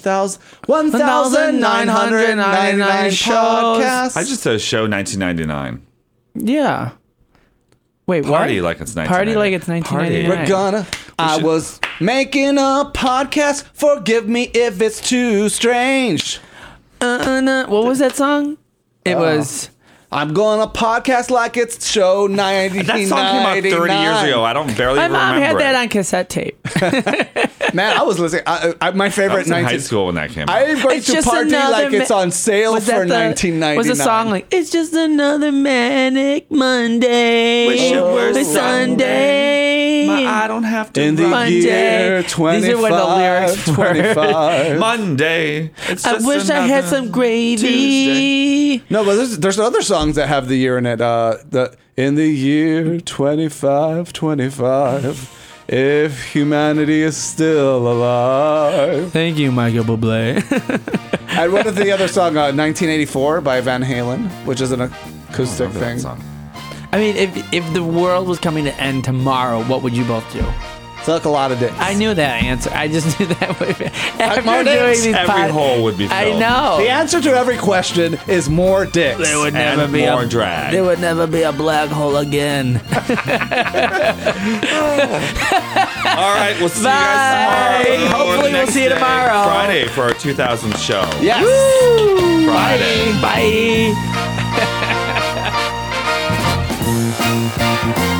[SPEAKER 1] 1,999
[SPEAKER 3] shows.
[SPEAKER 1] podcasts.
[SPEAKER 2] I just said show 1999.
[SPEAKER 3] Yeah. Wait,
[SPEAKER 2] Party
[SPEAKER 3] what?
[SPEAKER 2] like it's 1999.
[SPEAKER 3] Party like it's 1999.
[SPEAKER 1] We're gonna. I was making a podcast. Forgive me if it's too strange.
[SPEAKER 3] What was that song? It was.
[SPEAKER 1] I'm gonna podcast like it's show 99.
[SPEAKER 2] That song came out 30 years ago. I don't barely
[SPEAKER 3] My
[SPEAKER 2] even
[SPEAKER 3] mom
[SPEAKER 2] remember
[SPEAKER 3] had that
[SPEAKER 2] it.
[SPEAKER 3] on cassette tape.
[SPEAKER 1] Man, I was listening. My
[SPEAKER 2] I
[SPEAKER 1] favorite
[SPEAKER 2] was in high
[SPEAKER 1] 19.
[SPEAKER 2] school when that came out.
[SPEAKER 1] I'm going
[SPEAKER 3] It's
[SPEAKER 1] to
[SPEAKER 3] just
[SPEAKER 1] party
[SPEAKER 3] another
[SPEAKER 1] like it's on sale
[SPEAKER 3] Was
[SPEAKER 1] for
[SPEAKER 3] that the-
[SPEAKER 1] 1999.
[SPEAKER 3] Was the song like "It's just another manic Monday,
[SPEAKER 2] Wish it were
[SPEAKER 3] it's Sunday"?
[SPEAKER 2] I don't have to
[SPEAKER 1] In the
[SPEAKER 2] run.
[SPEAKER 1] year
[SPEAKER 3] These are what the
[SPEAKER 1] 25,
[SPEAKER 3] lyrics were.
[SPEAKER 1] 25.
[SPEAKER 2] Monday. It's
[SPEAKER 3] I
[SPEAKER 2] just
[SPEAKER 3] wish I had
[SPEAKER 2] another
[SPEAKER 3] some gravy.
[SPEAKER 2] Tuesday.
[SPEAKER 1] No, but there's other songs that have the year in it. In the year 25, if humanity is still alive.
[SPEAKER 3] Thank you, Michael Bublé.
[SPEAKER 1] And what is the other song? 1984 by Van Halen, which is an acoustic
[SPEAKER 2] Remember that
[SPEAKER 1] thing.
[SPEAKER 2] song.
[SPEAKER 3] I mean, if the world was coming to end tomorrow, what would you both do?
[SPEAKER 1] Suck a lot of dicks.
[SPEAKER 3] I knew that answer. I just knew that would be. After
[SPEAKER 1] more
[SPEAKER 3] doing
[SPEAKER 1] dicks.
[SPEAKER 3] these
[SPEAKER 2] Every hole would be filled.
[SPEAKER 3] I know.
[SPEAKER 1] The answer to every question is more dicks.
[SPEAKER 3] There would
[SPEAKER 2] And
[SPEAKER 3] never be
[SPEAKER 2] more
[SPEAKER 3] a
[SPEAKER 2] drag.
[SPEAKER 3] There would never be a black hole again.
[SPEAKER 2] All right, we'll see
[SPEAKER 3] Bye.
[SPEAKER 2] you guys tomorrow.
[SPEAKER 3] Hopefully
[SPEAKER 2] Or the
[SPEAKER 3] we'll
[SPEAKER 2] next
[SPEAKER 3] see you
[SPEAKER 2] day,
[SPEAKER 3] tomorrow.
[SPEAKER 2] Friday for our 2000th show.
[SPEAKER 1] Yes.
[SPEAKER 2] Friday.
[SPEAKER 3] Bye.